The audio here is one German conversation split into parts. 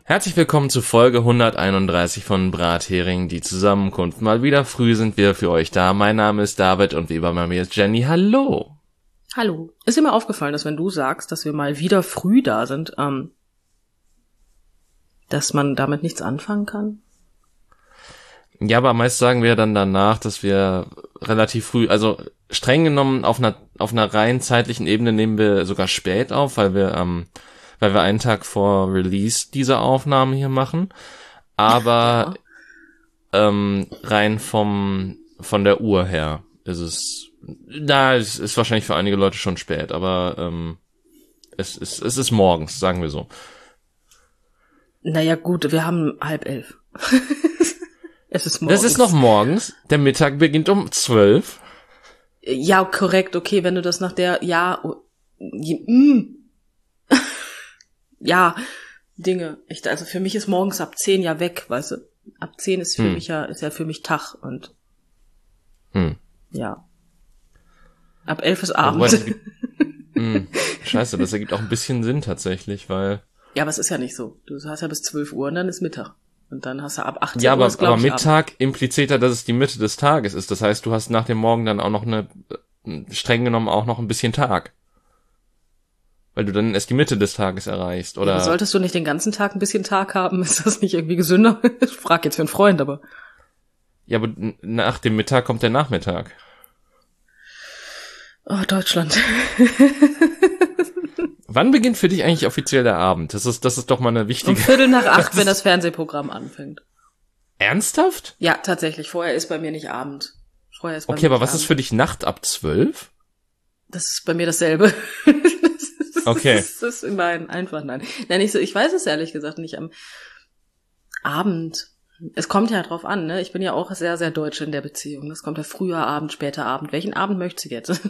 Herzlich willkommen zu Folge 131 von Brathering, die Zusammenkunft. Mal wieder früh sind wir für euch da. Mein Name ist David und wie immer bei mir ist Jenny. Hallo. Hallo. Ist dir mal aufgefallen, dass wenn du sagst, dass wir mal wieder früh da sind, dass man damit nichts anfangen kann? Ja, aber meist sagen wir dann danach, dass wir relativ früh, also streng genommen auf einer rein zeitlichen Ebene nehmen wir sogar spät auf, weil wir einen Tag vor Release diese Aufnahme hier machen. Aber rein von der Uhr her ist es ist wahrscheinlich für einige Leute schon spät, aber es ist morgens, sagen wir so. Naja gut, wir haben 10:30. Es ist morgens. Das ist noch morgens. Der Mittag beginnt um 12. Ja, korrekt, okay, wenn du das nach der, ja, Dinge. Echt, also für mich ist morgens ab 10 ja weg, weißt du. Ab 10 ist für mich ist ja für mich Tag und ja. Ab 11 ist Abend. Scheiße, das ergibt auch ein bisschen Sinn tatsächlich, weil... Ja, aber es ist ja nicht so. Du hast ja bis 12 Uhr und dann ist Mittag. Und dann hast du ab 18 ja, Uhr ist, aber ich, Mittag impliziert ja, dass es die Mitte des Tages ist. Das heißt, du hast nach dem Morgen dann auch noch streng genommen auch noch ein bisschen Tag. Weil du dann erst die Mitte des Tages erreichst, oder? Ja, solltest du nicht den ganzen Tag ein bisschen Tag haben? Ist das nicht irgendwie gesünder? Ich frag jetzt für einen Freund, aber... Ja, aber nach dem Mittag kommt der Nachmittag. Oh, Deutschland. Wann beginnt für dich eigentlich offiziell der Abend? Das ist doch mal eine wichtige... Um 7:45, wenn das Fernsehprogramm anfängt. Ernsthaft? Ja, tatsächlich. Vorher ist bei mir nicht Abend. Okay, aber was ist für dich Nacht ab 12? Das ist bei mir dasselbe. Okay. Nein, einfach nein. Nein, nicht so, ich weiß es ehrlich gesagt nicht. Am Abend. Es kommt ja drauf an, ne? Ich bin ja auch sehr, sehr deutsch in der Beziehung. Es kommt ja früher Abend, später Abend. Welchen Abend möchtest du jetzt?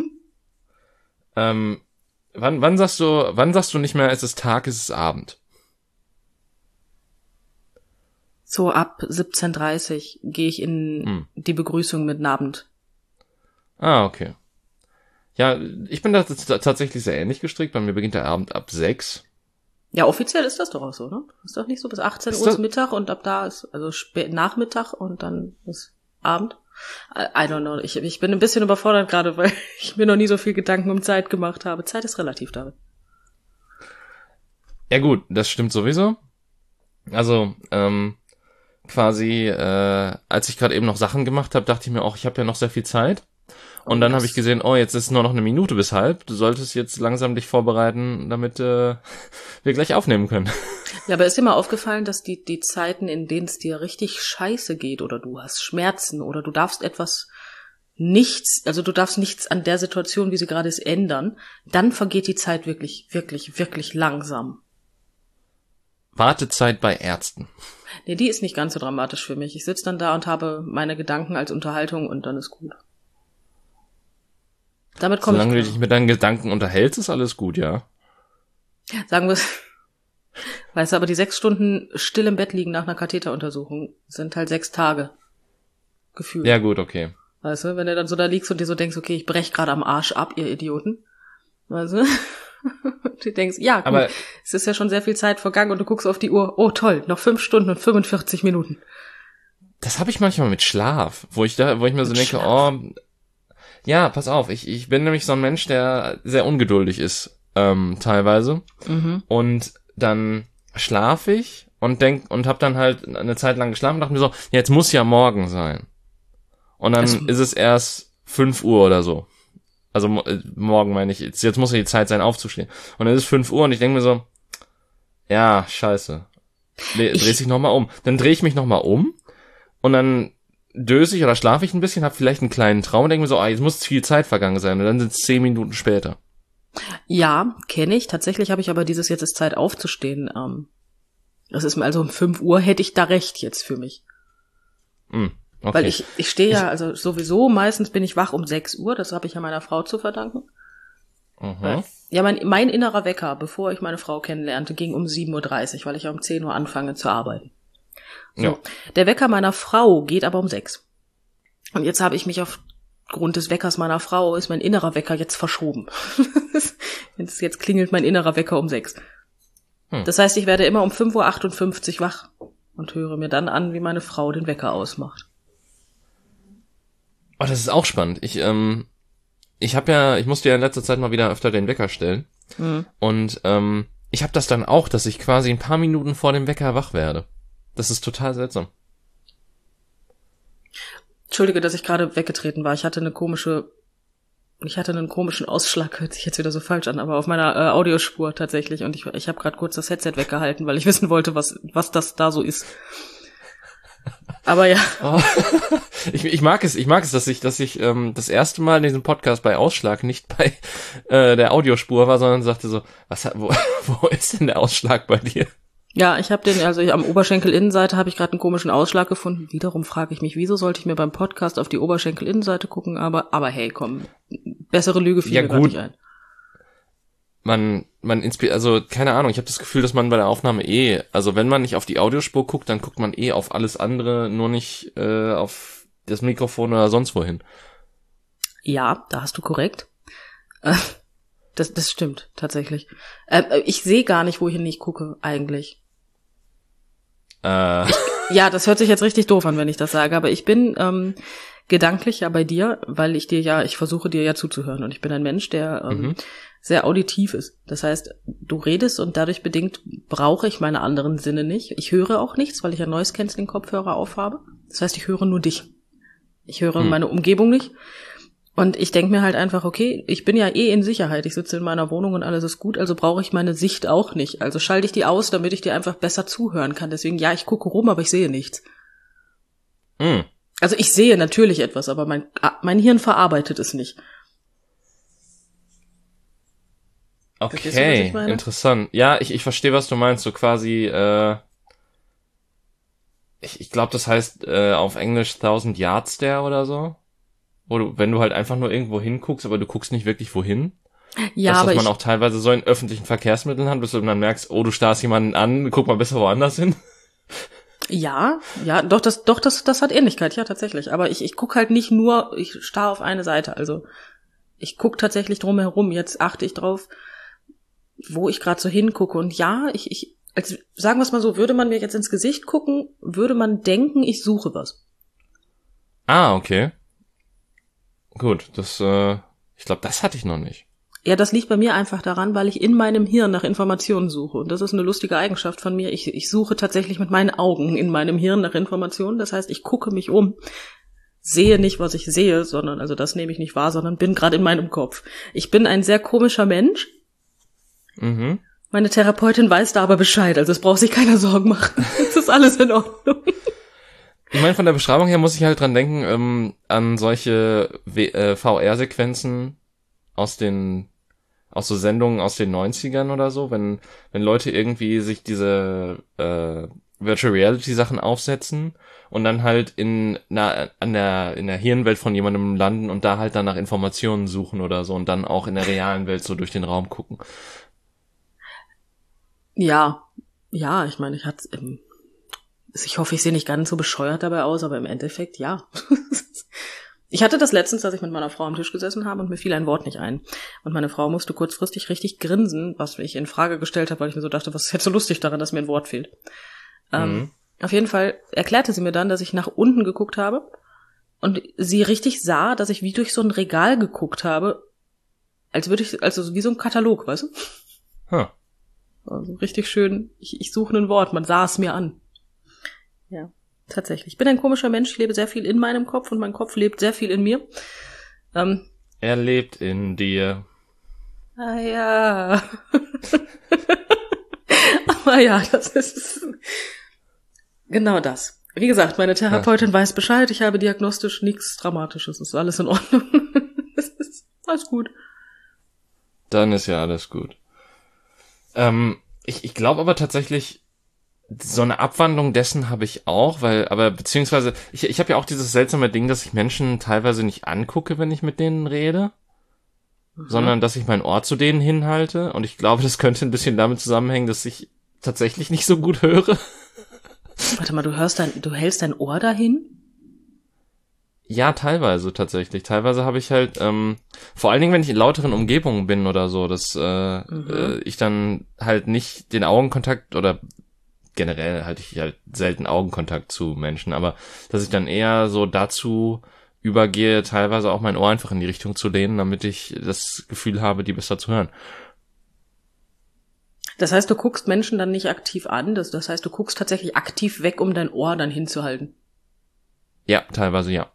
Wann sagst du nicht mehr, es ist Tag, es ist Abend? So ab 17:30 gehe ich in die Begrüßung mit Abend. Ah, okay. Ja, ich bin da tatsächlich sehr ähnlich gestrickt. Bei mir beginnt der Abend ab 6. Ja, offiziell ist das doch auch so, ne? Ist doch nicht so, bis 18 Uhr ist Mittag und ab da ist, also Nachmittag und dann ist Abend. I don't know. Ich bin ein bisschen überfordert gerade, weil ich mir noch nie so viel Gedanken um Zeit gemacht habe. Zeit ist relativ, David. Ja gut, das stimmt sowieso. Also, quasi, als ich gerade eben noch Sachen gemacht habe, dachte ich mir auch, ich habe ja noch sehr viel Zeit. Und dann habe ich gesehen, jetzt ist nur noch 1 Minute bis halb. Du solltest jetzt langsam dich vorbereiten, damit wir gleich aufnehmen können. Ja, aber ist dir mal aufgefallen, dass die Zeiten, in denen es dir richtig scheiße geht oder du hast Schmerzen oder du darfst du darfst nichts an der Situation, wie sie gerade ist, ändern, dann vergeht die Zeit wirklich, wirklich, wirklich langsam. Wartezeit bei Ärzten. Nee, die ist nicht ganz so dramatisch für mich. Ich sitze dann da und habe meine Gedanken als Unterhaltung und dann ist gut. Damit komme ich klar. Solange du dich mit deinen Gedanken unterhältst, ist alles gut, ja. Sagen wir es. Weißt du, aber die 6 Stunden still im Bett liegen nach einer Katheteruntersuchung sind halt 6 Tage. Gefühlt. Ja, gut, okay. Weißt du, wenn du dann so da liegst und dir so denkst, okay, ich brech gerade am Arsch ab, ihr Idioten. Weißt du? Und du denkst, ja, gut, aber es ist ja schon sehr viel Zeit vergangen und du guckst auf die Uhr, oh toll, noch 5 Stunden und 45 Minuten. Das habe ich manchmal mit Schlaf, wo ich mir so denke, ja, pass auf, ich bin nämlich so ein Mensch, der sehr ungeduldig ist, teilweise. Und dann schlafe ich und hab dann halt eine Zeit lang geschlafen und dachte mir so, jetzt muss ja morgen sein. Und dann ist es erst 5 Uhr oder so. Also morgen meine ich, jetzt muss ja die Zeit sein, aufzustehen. Und dann ist es 5 Uhr und ich denke mir so, ja, scheiße. Drehst dich nochmal um. Dann drehe ich mich nochmal um und dann döse ich oder schlafe ich ein bisschen, habe vielleicht einen kleinen Traum und denke mir so, jetzt muss viel Zeit vergangen sein. Und dann sind es 10 Minuten später. Ja, kenne ich. Tatsächlich habe ich aber jetzt ist Zeit aufzustehen. Das ist mir also um 5 Uhr hätte ich da recht jetzt für mich. Okay. Weil ich stehe ja, also sowieso, meistens bin ich wach um 6 Uhr, das habe ich ja meiner Frau zu verdanken. Ja, mein innerer Wecker, bevor ich meine Frau kennenlernte, ging um 7:30 Uhr, weil ich ja um 10 Uhr anfange zu arbeiten. So. Ja. Der Wecker meiner Frau geht aber um 6. Und jetzt habe ich mich aufgrund des Weckers meiner Frau, ist mein innerer Wecker jetzt verschoben. Jetzt klingelt mein innerer Wecker um 6. Das heißt, ich werde immer um 5:58 Uhr wach und höre mir dann an, wie meine Frau den Wecker ausmacht. Oh, das ist auch spannend. Ich musste ja in letzter Zeit mal wieder öfter den Wecker stellen. Und ich habe das dann auch, dass ich quasi ein paar Minuten vor dem Wecker wach werde. Das ist total seltsam. Entschuldige, dass ich gerade weggetreten war. Ich hatte einen komischen Ausschlag, hört sich jetzt wieder so falsch an, aber auf meiner Audiospur tatsächlich. Und ich habe gerade kurz das Headset weggehalten, weil ich wissen wollte, was das da so ist. Aber ja. Oh. Ich mag es, dass ich das erste Mal in diesem Podcast bei Ausschlag nicht bei der Audiospur war, sondern sagte so, wo ist denn der Ausschlag bei dir? Ja, ich habe am Oberschenkelinnenseite habe ich gerade einen komischen Ausschlag gefunden. Wiederum frage ich mich, wieso sollte ich mir beim Podcast auf die Oberschenkelinnenseite gucken? Aber hey, komm, bessere Lüge fiel mir gar nicht ein. Also keine Ahnung, ich habe das Gefühl, dass man bei der Aufnahme also wenn man nicht auf die Audiospur guckt, dann guckt man auf alles andere, nur nicht auf das Mikrofon oder sonst wohin. Ja, da hast du korrekt. Das stimmt, tatsächlich. Ich sehe gar nicht, wohin ich gucke, eigentlich. Ja, das hört sich jetzt richtig doof an, wenn ich das sage, aber ich bin gedanklich ja bei dir, weil ich versuche dir ja zuzuhören und ich bin ein Mensch, der sehr auditiv ist. Das heißt, du redest und dadurch bedingt brauche ich meine anderen Sinne nicht. Ich höre auch nichts, weil ich ja Noise-Canceling-Kopfhörer aufhabe. Das heißt, ich höre nur dich. Ich höre meine Umgebung nicht. Und ich denke mir halt einfach, okay, ich bin ja in Sicherheit. Ich sitze in meiner Wohnung und alles ist gut, also brauche ich meine Sicht auch nicht. Also schalte ich die aus, damit ich dir einfach besser zuhören kann. Deswegen, ja, ich gucke rum, aber ich sehe nichts. Also ich sehe natürlich etwas, aber mein Hirn verarbeitet es nicht. Okay, interessant. Ja, ich verstehe, was du meinst. So quasi, ich glaube, das heißt auf Englisch 1000 Yard Stare oder so. Wenn du halt einfach nur irgendwo hinguckst, aber du guckst nicht wirklich wohin. Ja, das, was man auch teilweise so in öffentlichen Verkehrsmitteln hat, bis du dann merkst, oh, du starrst jemanden an, guck mal besser woanders hin. Ja, doch, das hat Ähnlichkeit, ja, tatsächlich. Aber ich guck halt nicht nur, ich starre auf eine Seite. Also ich guck tatsächlich drumherum. Jetzt achte ich drauf, wo ich gerade so hingucke. Und ja, also sagen wir es mal so, würde man mir jetzt ins Gesicht gucken, würde man denken, ich suche was. Ah, okay. Gut, ich glaube, das hatte ich noch nicht. Ja, das liegt bei mir einfach daran, weil ich in meinem Hirn nach Informationen suche. Und das ist eine lustige Eigenschaft von mir. Ich suche tatsächlich mit meinen Augen in meinem Hirn nach Informationen. Das heißt, ich gucke mich um, sehe nicht, was ich sehe, sondern, also das nehme ich nicht wahr, sondern bin gerade in meinem Kopf. Ich bin ein sehr komischer Mensch. Meine Therapeutin weiß da aber Bescheid, also es braucht sich keiner Sorgen machen. Es ist alles in Ordnung. Ich meine, von der Beschreibung her muss ich halt dran denken, an solche VR-Sequenzen aus so Sendungen aus den 90ern oder so, wenn Leute irgendwie sich diese Virtual Reality Sachen aufsetzen und dann halt in der Hirnwelt von jemandem landen und da halt dann nach Informationen suchen oder so und dann auch in der realen Welt so durch den Raum gucken. Ja, ich meine, ich hoffe, ich sehe nicht ganz so bescheuert dabei aus, aber im Endeffekt, ja. Ich hatte das letztens, dass ich mit meiner Frau am Tisch gesessen habe und mir fiel ein Wort nicht ein. Und meine Frau musste kurzfristig richtig grinsen, was ich in Frage gestellt habe, weil ich mir so dachte, was ist jetzt so lustig daran, dass mir ein Wort fehlt. Auf jeden Fall erklärte sie mir dann, dass ich nach unten geguckt habe und sie richtig sah, dass ich wie durch so ein Regal geguckt habe, also wie so ein Katalog, weißt du? Also richtig schön, ich suche ein Wort, man sah es mir an. Ja, tatsächlich. Ich bin ein komischer Mensch, ich lebe sehr viel in meinem Kopf und mein Kopf lebt sehr viel in mir. Er lebt in dir. Ah ja. Aber ja, das ist genau das. Wie gesagt, meine Therapeutin weiß Bescheid, ich habe diagnostisch nichts Dramatisches, ist alles in Ordnung. Es ist alles gut. Dann ist ja alles gut. Ich glaube aber tatsächlich, so eine Abwandlung dessen habe ich auch, beziehungsweise, ich habe ja auch dieses seltsame Ding, dass ich Menschen teilweise nicht angucke, wenn ich mit denen rede, sondern dass ich mein Ohr zu denen hinhalte und ich glaube, das könnte ein bisschen damit zusammenhängen, dass ich tatsächlich nicht so gut höre. Warte mal, du hältst dein Ohr dahin? Ja, teilweise tatsächlich. Teilweise habe ich halt, vor allen Dingen, wenn ich in lauteren Umgebungen bin oder so, dass ich dann halt nicht den Augenkontakt oder generell halte ich halt selten Augenkontakt zu Menschen, aber dass ich dann eher so dazu übergehe, teilweise auch mein Ohr einfach in die Richtung zu lehnen, damit ich das Gefühl habe, die besser zu hören. Das heißt, du guckst Menschen dann nicht aktiv an, das heißt, du guckst tatsächlich aktiv weg, um dein Ohr dann hinzuhalten. Ja, teilweise ja.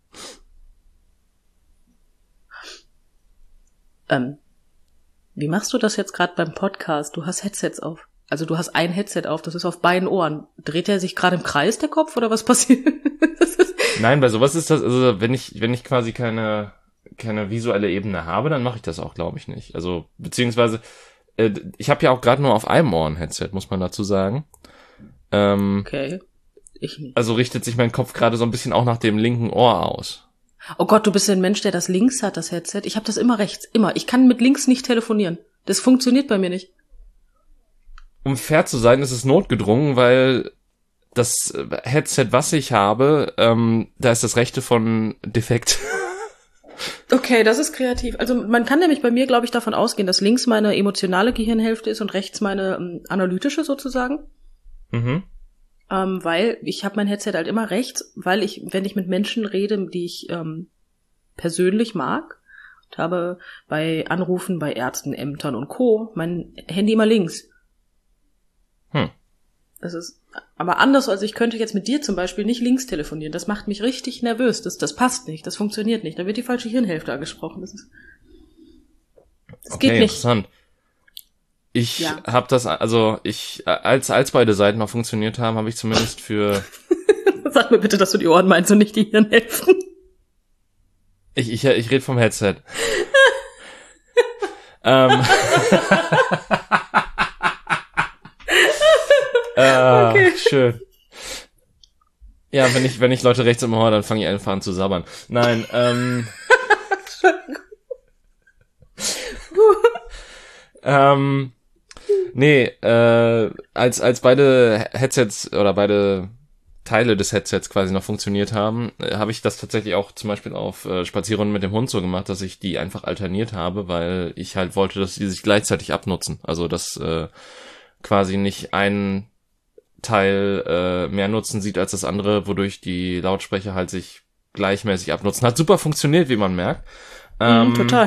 Wie machst du das jetzt gerade beim Podcast? Du hast Headsets auf. Also du hast ein Headset auf, das ist auf beiden Ohren. Dreht er sich gerade im Kreis, der Kopf, oder was passiert? Nein, bei sowas ist das, also wenn ich quasi keine visuelle Ebene habe, dann mache ich das auch, glaube ich, nicht. Also, beziehungsweise, ich habe ja auch gerade nur auf einem Ohr ein Headset, muss man dazu sagen. Okay, ich nicht. Also richtet sich mein Kopf gerade so ein bisschen auch nach dem linken Ohr aus. Oh Gott, du bist ja ein Mensch, der das links hat, das Headset. Ich habe das immer rechts, immer. Ich kann mit links nicht telefonieren. Das funktioniert bei mir nicht. Um fair zu sein, ist es notgedrungen, weil das Headset, was ich habe, da ist das rechte von defekt. Okay, das ist kreativ. Also man kann nämlich bei mir, glaube ich, davon ausgehen, dass links meine emotionale Gehirnhälfte ist und rechts meine analytische sozusagen. Mhm. Weil ich habe mein Headset halt immer rechts, weil wenn ich mit Menschen rede, die ich persönlich mag, und habe bei Anrufen bei Ärzten, Ämtern und Co. mein Handy immer links. Das ist aber anders, also ich könnte jetzt mit dir zum Beispiel nicht links telefonieren. Das macht mich richtig nervös. Das passt nicht, das funktioniert nicht. Da wird die falsche Hirnhälfte angesprochen. Das okay, geht nicht. Interessant. Ich habe das, also als beide Seiten noch funktioniert haben, habe ich zumindest für... Sag mir bitte, dass du die Ohren meinst und nicht die Hirnhälften. Ich rede vom Headset. Okay. Schön. Ja, wenn ich Leute rechts im Ohr, dann fange ich einfach an zu sabbern. Nein, nee, als beide Headsets oder beide Teile des Headsets quasi noch funktioniert haben, habe ich das tatsächlich auch zum Beispiel auf Spazierrunden mit dem Hund so gemacht, dass ich die einfach alterniert habe, weil ich halt wollte, dass die sich gleichzeitig abnutzen. Also, dass quasi nicht ein Teil mehr Nutzen sieht als das andere, wodurch die Lautsprecher halt sich gleichmäßig abnutzen. Hat super funktioniert, wie man merkt. Total.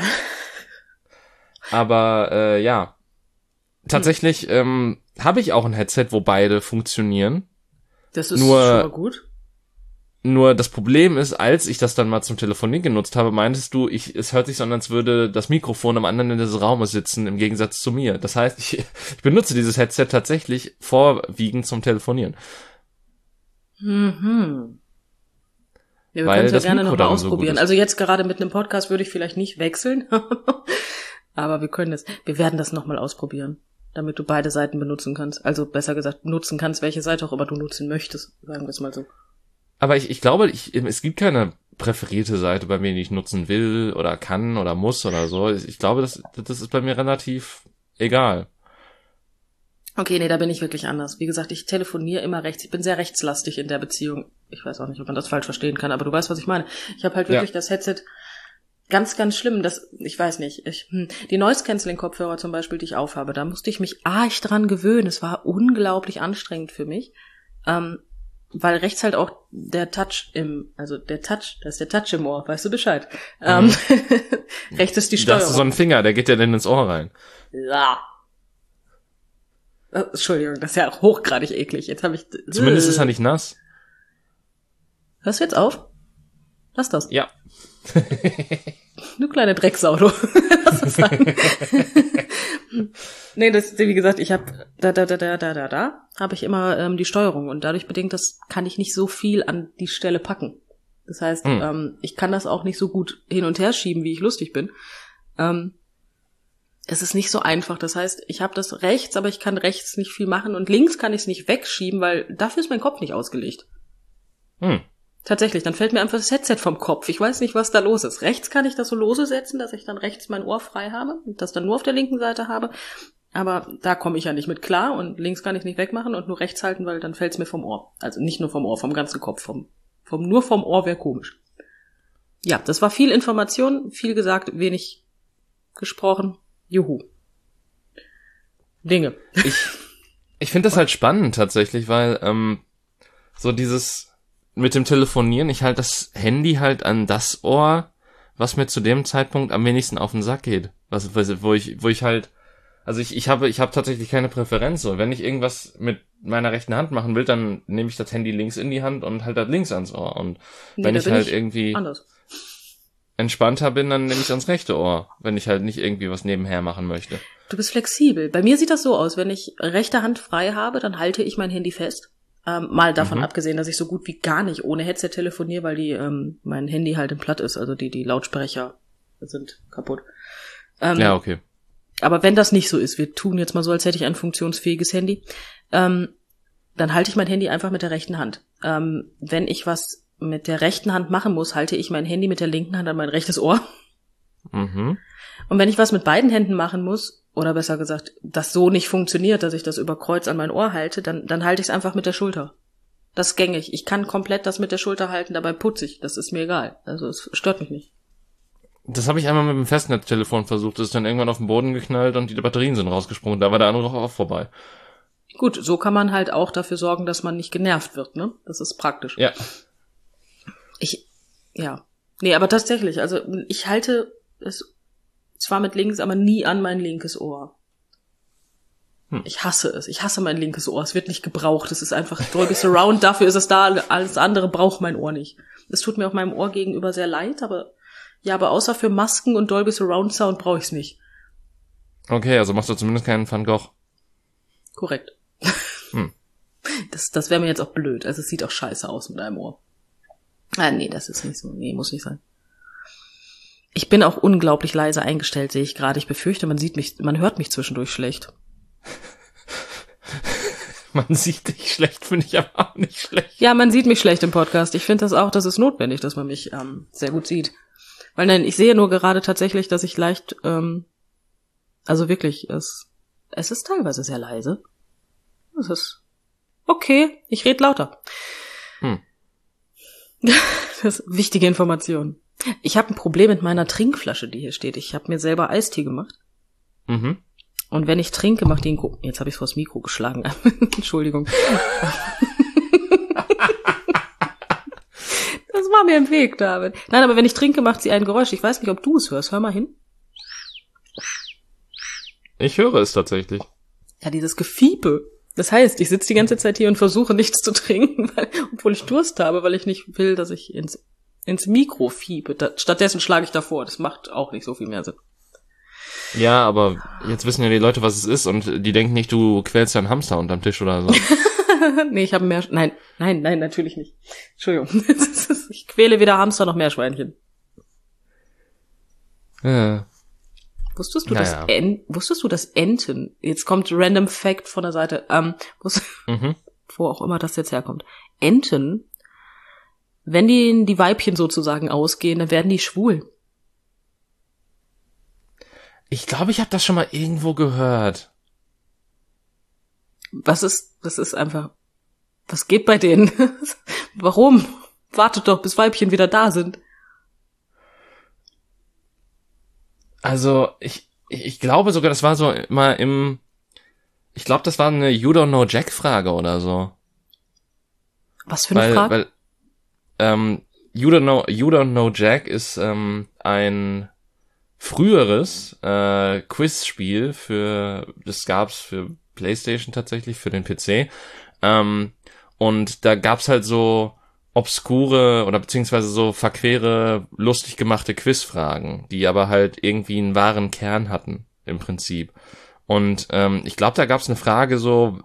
Aber ja, tatsächlich habe ich auch ein Headset, wo beide funktionieren. Das ist schon mal gut. Nur das Problem ist, als ich das dann mal zum Telefonieren genutzt habe, meintest du, es hört sich so an, als würde das Mikrofon am anderen Ende des Raumes sitzen, im Gegensatz zu mir. Das heißt, ich benutze dieses Headset tatsächlich vorwiegend zum Telefonieren. Mhm. Ja, wir Weil können es ja das gerne Mikro nochmal darin so gut ausprobieren. ist. Also jetzt gerade mit einem Podcast würde ich vielleicht nicht wechseln. Aber wir werden das nochmal ausprobieren, damit du beide Seiten benutzen kannst. Also besser gesagt, nutzen kannst, welche Seite auch immer du nutzen möchtest, sagen wir es mal so. Aber ich glaube, es gibt keine präferierte Seite bei mir, die ich nutzen will oder kann oder muss oder so. Ich glaube, das ist bei mir relativ egal. Okay, nee, da bin ich wirklich anders. Wie gesagt, ich telefoniere immer rechts. Ich bin sehr rechtslastig in der Beziehung. Ich weiß auch nicht, ob man das falsch verstehen kann, aber du weißt, was ich meine. Ich habe halt wirklich das Headset ganz, ganz schlimm. Ich weiß nicht. Die Noise-Canceling-Kopfhörer zum Beispiel, die ich aufhabe, da musste ich mich arg dran gewöhnen. Es war unglaublich anstrengend für mich. Weil rechts halt auch der Touch das ist der Touch im Ohr, weißt du Bescheid. Rechts ist die Steuerung. Da hast du so einen Finger, der geht ja dann ins Ohr rein. Ja. Entschuldigung, das ist ja hochgradig eklig. Jetzt habe ich... Zumindest ist er nicht nass. Hörst du jetzt auf? Lass das. Ja. Du kleine Drecksau, du. Lass das sein. Nee, wie gesagt, ich habe habe ich immer die Steuerung und dadurch bedingt, das kann ich nicht so viel an die Stelle packen. Das heißt, ich kann das auch nicht so gut hin und her schieben, wie ich lustig bin. Es ist nicht so einfach. Das heißt, ich habe das rechts, aber ich kann rechts nicht viel machen und links kann ich es nicht wegschieben, weil dafür ist mein Kopf nicht ausgelegt. Tatsächlich, dann fällt mir einfach das Headset vom Kopf. Ich weiß nicht, was da los ist. Rechts kann ich das so lose setzen, dass ich dann rechts mein Ohr frei habe und das dann nur auf der linken Seite habe. Aber da komme ich ja nicht mit klar und links kann ich nicht wegmachen und nur rechts halten, weil dann fällt es mir vom Ohr. Also nicht nur vom Ohr, vom ganzen Kopf. Nur vom Ohr wäre komisch. Ja, das war viel Information, viel gesagt, wenig gesprochen. Juhu. Dinge. Ich finde das halt spannend tatsächlich, weil so dieses mit dem Telefonieren, ich halte das Handy halt an das Ohr, was mir zu dem Zeitpunkt am wenigsten auf den Sack geht. Wo ich halt, also ich habe tatsächlich keine Präferenz. So, wenn ich irgendwas mit meiner rechten Hand machen will, dann nehme ich das Handy links in die Hand und halt das links ans Ohr. Und wenn ich halt irgendwie entspannter bin, dann nehme ich ans rechte Ohr, wenn ich halt nicht irgendwie was nebenher machen möchte. Du bist flexibel. Bei mir sieht das so aus, wenn ich rechte Hand frei habe, dann halte ich mein Handy fest. Mal davon abgesehen, dass ich so gut wie gar nicht ohne Headset telefoniere, weil mein Handy halt im Platt ist, also die Lautsprecher sind kaputt. Ja, okay. Aber wenn das nicht so ist, wir tun jetzt mal so, als hätte ich ein funktionsfähiges Handy, dann halte ich mein Handy einfach mit der rechten Hand. Wenn ich was mit der rechten Hand machen muss, halte ich mein Handy mit der linken Hand an mein rechtes Ohr. Mhm. Und wenn ich was mit beiden Händen machen muss, oder besser gesagt, das so nicht funktioniert, dass ich das über Kreuz an mein Ohr halte, dann halte ich es einfach mit der Schulter. Das ist gängig. Ich kann komplett das mit der Schulter halten, dabei putze ich. Das ist mir egal. Also es stört mich nicht. Das habe ich einmal mit dem Festnetztelefon versucht. Das ist dann irgendwann auf den Boden geknallt und die Batterien sind rausgesprungen. Da war der Anruf auch vorbei. Gut, so kann man halt auch dafür sorgen, dass man nicht genervt wird, ne? Das ist praktisch. Ja. Nee, aber tatsächlich, also ich halte es zwar mit links, aber nie an mein linkes Ohr. Ich hasse es. Ich hasse mein linkes Ohr. Es wird nicht gebraucht. Es ist einfach Dolby Surround. Dafür ist es da. Alles andere braucht mein Ohr nicht. Es tut mir auf meinem Ohr gegenüber sehr leid, aber außer für Masken und Dolby Surround Sound brauche ich es nicht. Okay, also machst du zumindest keinen Van Gogh. Korrekt. Das wäre mir jetzt auch blöd. Also es sieht auch scheiße aus mit einem Ohr. Nee, das ist nicht so. Nee, muss nicht sein. Ich bin auch unglaublich leise eingestellt, sehe ich gerade. Ich befürchte, man hört mich zwischendurch schlecht. Man sieht dich schlecht, finde ich aber auch nicht schlecht. Ja, man sieht mich schlecht im Podcast. Ich finde das ist notwendig, dass man mich sehr gut sieht. Weil nein, ich sehe nur gerade tatsächlich, dass ich leicht, also wirklich, es ist teilweise sehr leise. Es ist okay, ich rede lauter. Das ist wichtige Information. Ich habe ein Problem mit meiner Trinkflasche, die hier steht. Ich habe mir selber Eistee gemacht. Mhm. Und wenn ich trinke, macht die einen Jetzt habe ich vors Mikro geschlagen. Entschuldigung. Das war mir im Weg, David. Nein, aber wenn ich trinke, macht sie ein Geräusch. Ich weiß nicht, ob du es hörst. Hör mal hin. Ich höre es tatsächlich. Ja, dieses Gefiepe. Das heißt, ich sitze die ganze Zeit hier und versuche nichts zu trinken, obwohl ich Durst habe, weil ich nicht will, dass ich ins Mikro fiepe. Stattdessen schlage ich davor. Das macht auch nicht so viel mehr Sinn. Ja, aber jetzt wissen ja die Leute, was es ist und die denken nicht, du quälst ja einen Hamster unterm Tisch oder so. Nee, ich habe Nein, natürlich nicht. Entschuldigung. Ich quäle weder Hamster noch Meerschweinchen. Ja. Wusstest du, dass Enten, jetzt kommt Random Fact von der Seite, wo auch immer das jetzt herkommt. Enten, wenn die Weibchen sozusagen ausgehen, dann werden die schwul. Ich glaube, ich habe das schon mal irgendwo gehört. Das ist einfach, was geht bei denen? Warum? Wartet doch, bis Weibchen wieder da sind. Also, ich glaube sogar, das war so mal ich glaube, das war eine You Don't Know Jack Frage oder so. Was für eine Frage? Weil, You Don't Know Jack ist, ein früheres, Quizspiel das gab's für PlayStation tatsächlich, für den PC. Und da gab's halt so obskure oder beziehungsweise so verquere, lustig gemachte Quizfragen, die aber halt irgendwie einen wahren Kern hatten, im Prinzip. Und ich glaube, da gab's eine Frage so,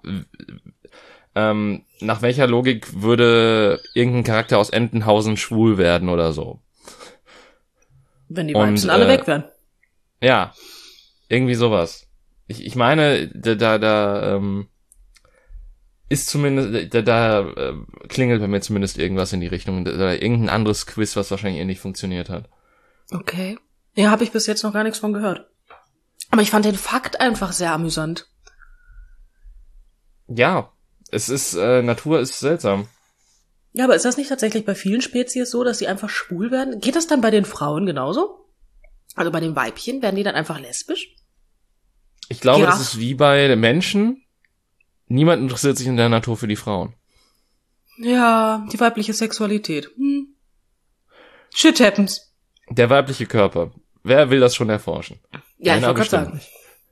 nach welcher Logik würde irgendein Charakter aus Entenhausen schwul werden oder so. Wenn die Weibchen alle weg wären. Ja, irgendwie sowas. Ich meine, da ist zumindest, da klingelt bei mir zumindest irgendwas in die Richtung, oder irgendein anderes Quiz, was wahrscheinlich ähnlich funktioniert hat. Okay. Ja, habe ich bis jetzt noch gar nichts von gehört. Aber ich fand den Fakt einfach sehr amüsant. Ja, es ist, Natur ist seltsam. Ja, aber ist das nicht tatsächlich bei vielen Spezies so, dass sie einfach schwul werden? Geht das dann bei den Frauen genauso? Also bei den Weibchen, werden die dann einfach lesbisch? Ich glaube, das ist wie bei den Menschen. Niemand interessiert sich in der Natur für die Frauen. Ja, die weibliche Sexualität. Shit happens. Der weibliche Körper. Wer will das schon erforschen? Ja, ich wollte gerade sagen.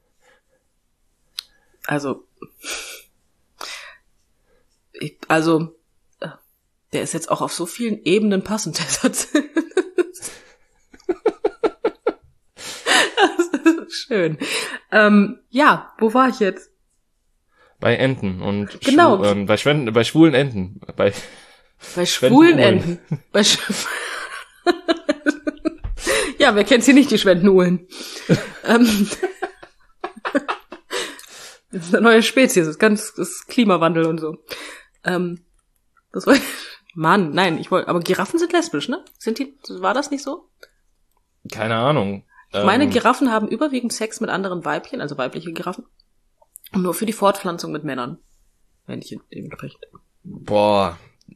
Also, der ist jetzt auch auf so vielen Ebenen passend, der Satz. Das ist schön. Ja, wo war ich jetzt? Bei Enten und genau. Bei schwulen Enten. Bei schwulen Enten. Ja, wer kennt sie nicht, die Schwendenuhlen? Das ist eine neue Spezies, das ist Klimawandel und so. Das war, Mann, nein, aber Giraffen sind lesbisch, ne? War das nicht so? Keine Ahnung. Ich meine, Giraffen haben überwiegend Sex mit anderen Weibchen, also weibliche Giraffen. Und nur für die Fortpflanzung mit Männern. Männchen dementsprechend. Boah.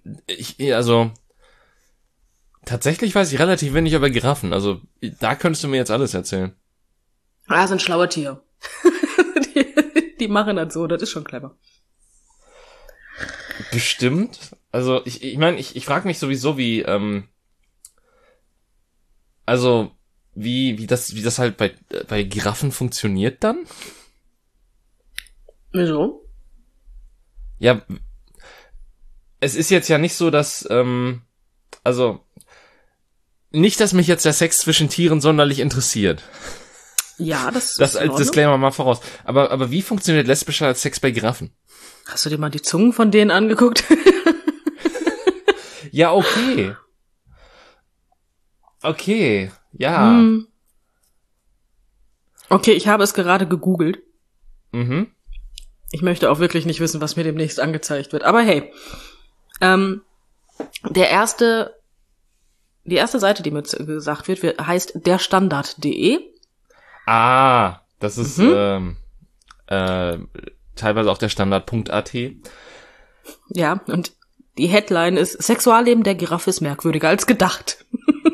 Tatsächlich weiß ich relativ wenig über Giraffen. Also, da könntest du mir jetzt alles erzählen. Ah, sind schlaue Tiere. Die machen das so, das ist schon clever. Bestimmt. Also, ich meine, ich frage mich sowieso, wie das halt bei Giraffen funktioniert dann? Wieso? Ja, es ist jetzt ja nicht so, dass, nicht, dass mich jetzt der Sex zwischen Tieren sonderlich interessiert. Ja, das als Disclaimer mal voraus. Aber wie funktioniert lesbischer Sex bei Giraffen? Hast du dir mal die Zungen von denen angeguckt? Ja, okay. Okay, ja. Okay, ich habe es gerade gegoogelt. Mhm. Ich möchte auch wirklich nicht wissen, was mir demnächst angezeigt wird. Aber hey, die erste Seite, die mir gesagt wird, heißt derstandard.de. Ah, das ist teilweise auch der Standard.at. Ja, und die Headline ist: Sexualleben der Giraffe ist merkwürdiger als gedacht.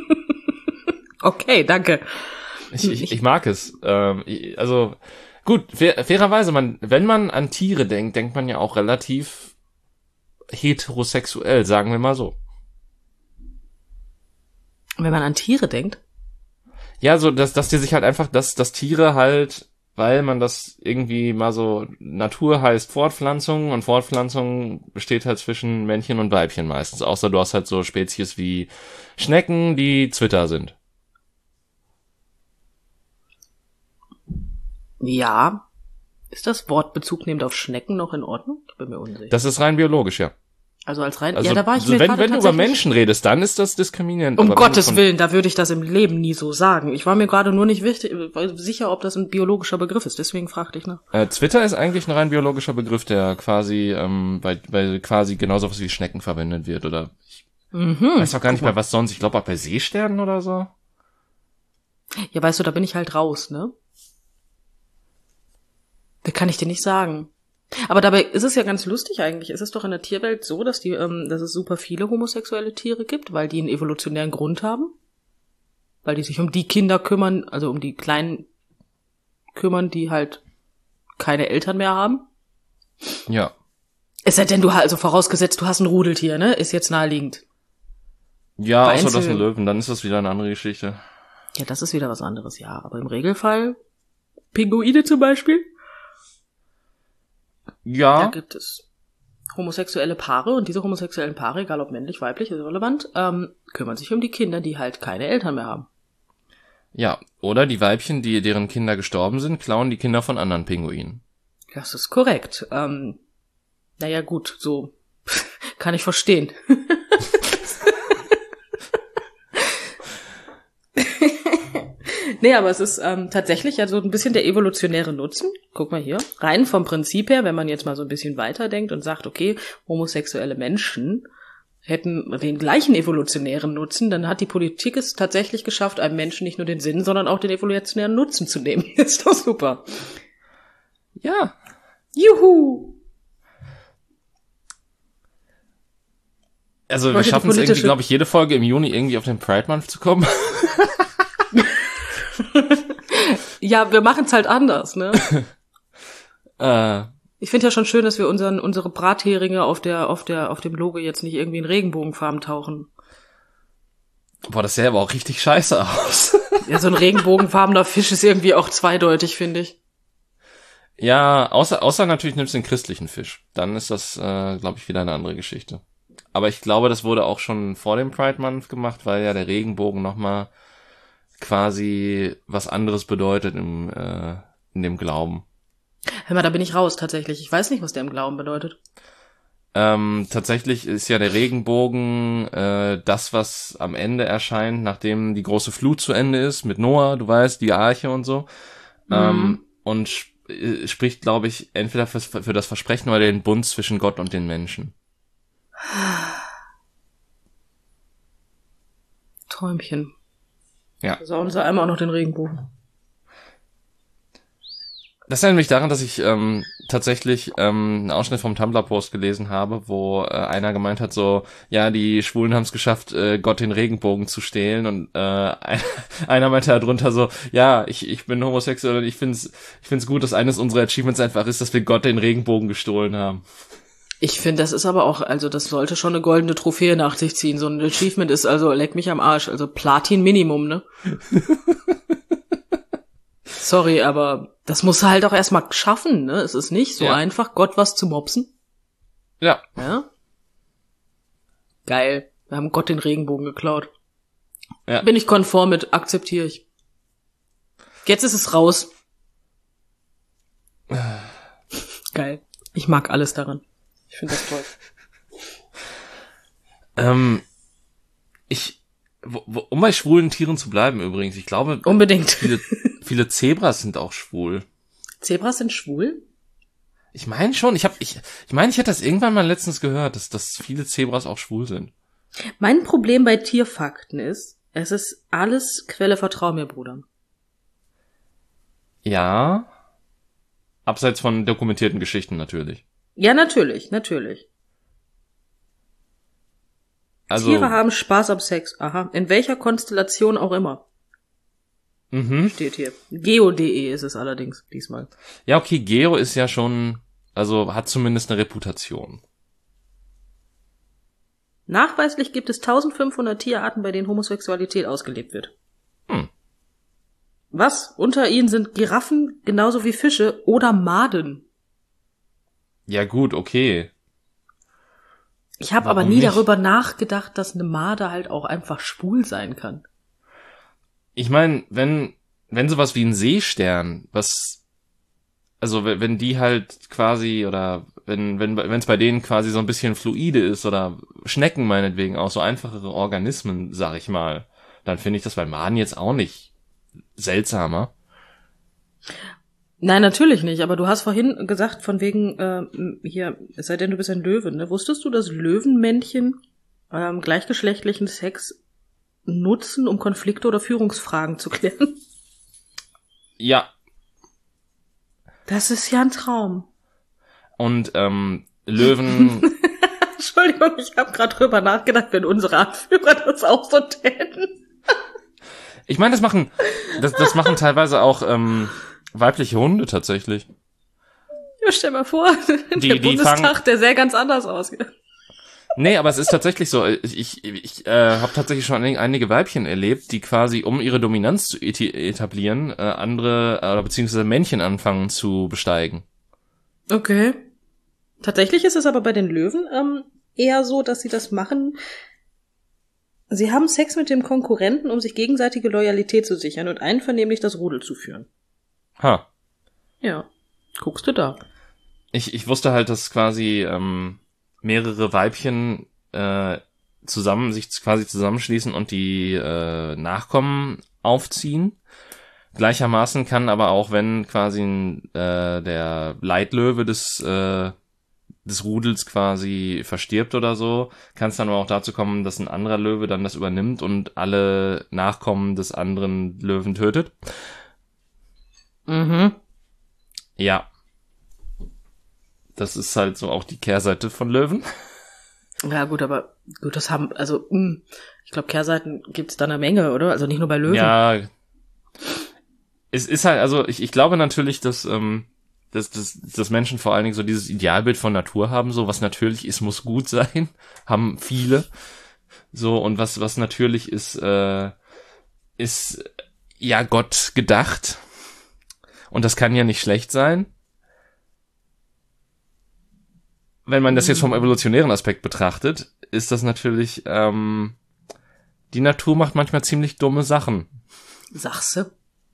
Okay, danke. Ich mag es. Also gut, fairerweise, wenn man an Tiere denkt man ja auch relativ heterosexuell, sagen wir mal so. Wenn man an Tiere denkt? Ja, so, dass die sich halt einfach, dass Tiere halt, weil man das irgendwie mal so, Natur heißt Fortpflanzung und Fortpflanzung besteht halt zwischen Männchen und Weibchen meistens, außer du hast halt so Spezies wie Schnecken, die Zwitter sind. Ja. Ist das Wort Bezug nehmend auf Schnecken noch in Ordnung? Ich bin mir unsicher. Das ist rein biologisch, ja. Also als rein, also, ja, da war ich also mir gerade wenn du über Menschen redest, dann ist das diskriminierend. Um Gottes Willen, da würde ich das im Leben nie so sagen. Ich war mir gerade nur nicht sicher, ob das ein biologischer Begriff ist, deswegen fragte ich nach. Twitter ist eigentlich ein rein biologischer Begriff, der quasi bei quasi genauso was wie Schnecken verwendet wird, oder ich weiß auch gar nicht mehr, was sonst. Ich glaube auch bei Seesternen oder so. Ja, weißt du, da bin ich halt raus, ne? Da kann ich dir nicht sagen. Aber dabei ist es ja ganz lustig eigentlich. Es ist doch in der Tierwelt so, dass es super viele homosexuelle Tiere gibt, weil die einen evolutionären Grund haben. Weil die sich um die Kinder kümmern, also um die Kleinen kümmern, die halt keine Eltern mehr haben. Ja. Es sei denn, also vorausgesetzt, du hast ein Rudeltier, ne? Ist jetzt naheliegend. Ja, außer das ein Löwen, dann ist das wieder eine andere Geschichte. Ja, das ist wieder was anderes, ja. Aber im Regelfall, Pinguine zum Beispiel. Ja. Da gibt es homosexuelle Paare und diese homosexuellen Paare, egal ob männlich, weiblich, ist irrelevant, kümmern sich um die Kinder, die halt keine Eltern mehr haben. Ja, oder die Weibchen, deren Kinder gestorben sind, klauen die Kinder von anderen Pinguinen. Das ist korrekt. Naja gut, so kann ich verstehen. Nee, aber es ist tatsächlich ja so ein bisschen der evolutionäre Nutzen. Guck mal hier. Rein vom Prinzip her, wenn man jetzt mal so ein bisschen weiterdenkt und sagt, okay, homosexuelle Menschen hätten den gleichen evolutionären Nutzen, dann hat die Politik es tatsächlich geschafft, einem Menschen nicht nur den Sinn, sondern auch den evolutionären Nutzen zu nehmen. Ist doch super. Ja. Juhu! Also wir schaffen es irgendwie, glaube ich, jede Folge im Juni irgendwie auf den Pride Month zu kommen. Ja, wir machen es halt anders, ne? Ich finde ja schon schön, dass wir unsere Bratheringe auf dem Logo jetzt nicht irgendwie in Regenbogenfarben tauchen. Boah, das sähe aber auch richtig scheiße aus. Ja, so ein regenbogenfarbener Fisch ist irgendwie auch zweideutig, finde ich. Ja, außer natürlich nimmst du den christlichen Fisch. Dann ist das, glaube ich, wieder eine andere Geschichte. Aber ich glaube, das wurde auch schon vor dem Pride Month gemacht, weil ja der Regenbogen nochmal quasi was anderes bedeutet in dem Glauben. Hör mal, da bin ich raus tatsächlich. Ich weiß nicht, was der im Glauben bedeutet. Tatsächlich ist ja der Regenbogen das, was am Ende erscheint, nachdem die große Flut zu Ende ist, mit Noah, du weißt, die Arche und so. Und spricht, glaube ich, entweder für das Versprechen oder den Bund zwischen Gott und den Menschen. Träumchen. Ja. Also unser einmal auch noch den Regenbogen. Das erinnert mich daran, dass ich tatsächlich einen Ausschnitt vom Tumblr-Post gelesen habe, wo einer gemeint hat, so, ja, die Schwulen haben es geschafft, Gott den Regenbogen zu stehlen, und einer meinte darunter so, ja, ich bin homosexuell und ich find's gut, dass eines unserer Achievements einfach ist, dass wir Gott den Regenbogen gestohlen haben. Ich finde, das ist aber auch, also das sollte schon eine goldene Trophäe nach sich ziehen. So ein Achievement ist, also leck mich am Arsch, also Platin Minimum, ne? Sorry, aber das musst du halt auch erstmal schaffen, ne? Es ist nicht so einfach, Gott was zu mopsen. Ja. Ja? Geil. Wir haben Gott den Regenbogen geklaut. Ja. Bin ich konform mit, akzeptiere ich. Jetzt ist es raus. Geil. Ich mag alles daran. Ich finde das toll. Um bei schwulen Tieren zu bleiben übrigens, ich glaube, unbedingt. Viele Zebras sind auch schwul. Zebras sind schwul? Ich meine schon, ich hätte das irgendwann mal letztens gehört, dass viele Zebras auch schwul sind. Mein Problem bei Tierfakten ist, es ist alles Quelle, vertrau mir, Bruder. Ja. Abseits von dokumentierten Geschichten natürlich. Ja, natürlich. Also, Tiere haben Spaß am Sex. Aha. In welcher Konstellation auch immer. Steht hier. Geo.de ist es allerdings diesmal. Ja, okay, Geo ist ja schon, also hat zumindest eine Reputation. Nachweislich gibt es 1500 Tierarten, bei denen Homosexualität ausgelebt wird. Was? Unter ihnen sind Giraffen genauso wie Fische oder Maden. Ja gut, okay. Ich habe aber nie darüber nachgedacht, dass eine Made halt auch einfach schwul sein kann. Ich meine, wenn sowas wie ein Seestern, wenn die halt quasi, oder wenn es bei denen quasi so ein bisschen fluide ist, oder Schnecken meinetwegen auch, so einfachere Organismen, sag ich mal, dann finde ich das bei Maden jetzt auch nicht seltsamer. Nein, natürlich nicht, aber du hast vorhin gesagt, von wegen, hier, es sei denn, du bist ein Löwe, ne? Wusstest du, dass Löwenmännchen gleichgeschlechtlichen Sex nutzen, um Konflikte oder Führungsfragen zu klären? Ja. Das ist ja ein Traum. Und Löwen... Entschuldigung, ich habe gerade drüber nachgedacht, wenn unsere Anführer das auch so täten. Ich meine, das machen teilweise auch weibliche Hunde tatsächlich. Ja, stell mal vor, der Bundestag, der sähe ganz anders aus. Nee, aber es ist tatsächlich so. Ich habe tatsächlich schon einige Weibchen erlebt, die quasi, um ihre Dominanz zu etablieren, andere beziehungsweise Männchen anfangen zu besteigen. Okay. Tatsächlich ist es aber bei den Löwen eher so, dass sie das machen. Sie haben Sex mit dem Konkurrenten, um sich gegenseitige Loyalität zu sichern und einvernehmlich das Rudel zu führen. Ha. Ja. Guckst du da. Ich wusste halt, dass quasi mehrere Weibchen sich quasi zusammenschließen und die Nachkommen aufziehen. Gleichermaßen kann aber auch, wenn quasi der Leitlöwe des Rudels quasi verstirbt oder so, kann es dann aber auch dazu kommen, dass ein anderer Löwe dann das übernimmt und alle Nachkommen des anderen Löwen tötet. Ja. Das ist halt so auch die Kehrseite von Löwen. Ja gut, aber Gut, ich glaube, Kehrseiten gibt's da eine Menge, oder? Also nicht nur bei Löwen. Ja, es ist halt, also ich glaube natürlich, dass Menschen vor allen Dingen so dieses Idealbild von Natur haben, so was natürlich ist, muss gut sein, haben viele. So, und was natürlich ist ja Gott gedacht. Und das kann ja nicht schlecht sein. Wenn man das jetzt vom evolutionären Aspekt betrachtet, ist das natürlich, die Natur macht manchmal ziemlich dumme Sachen. Sagste?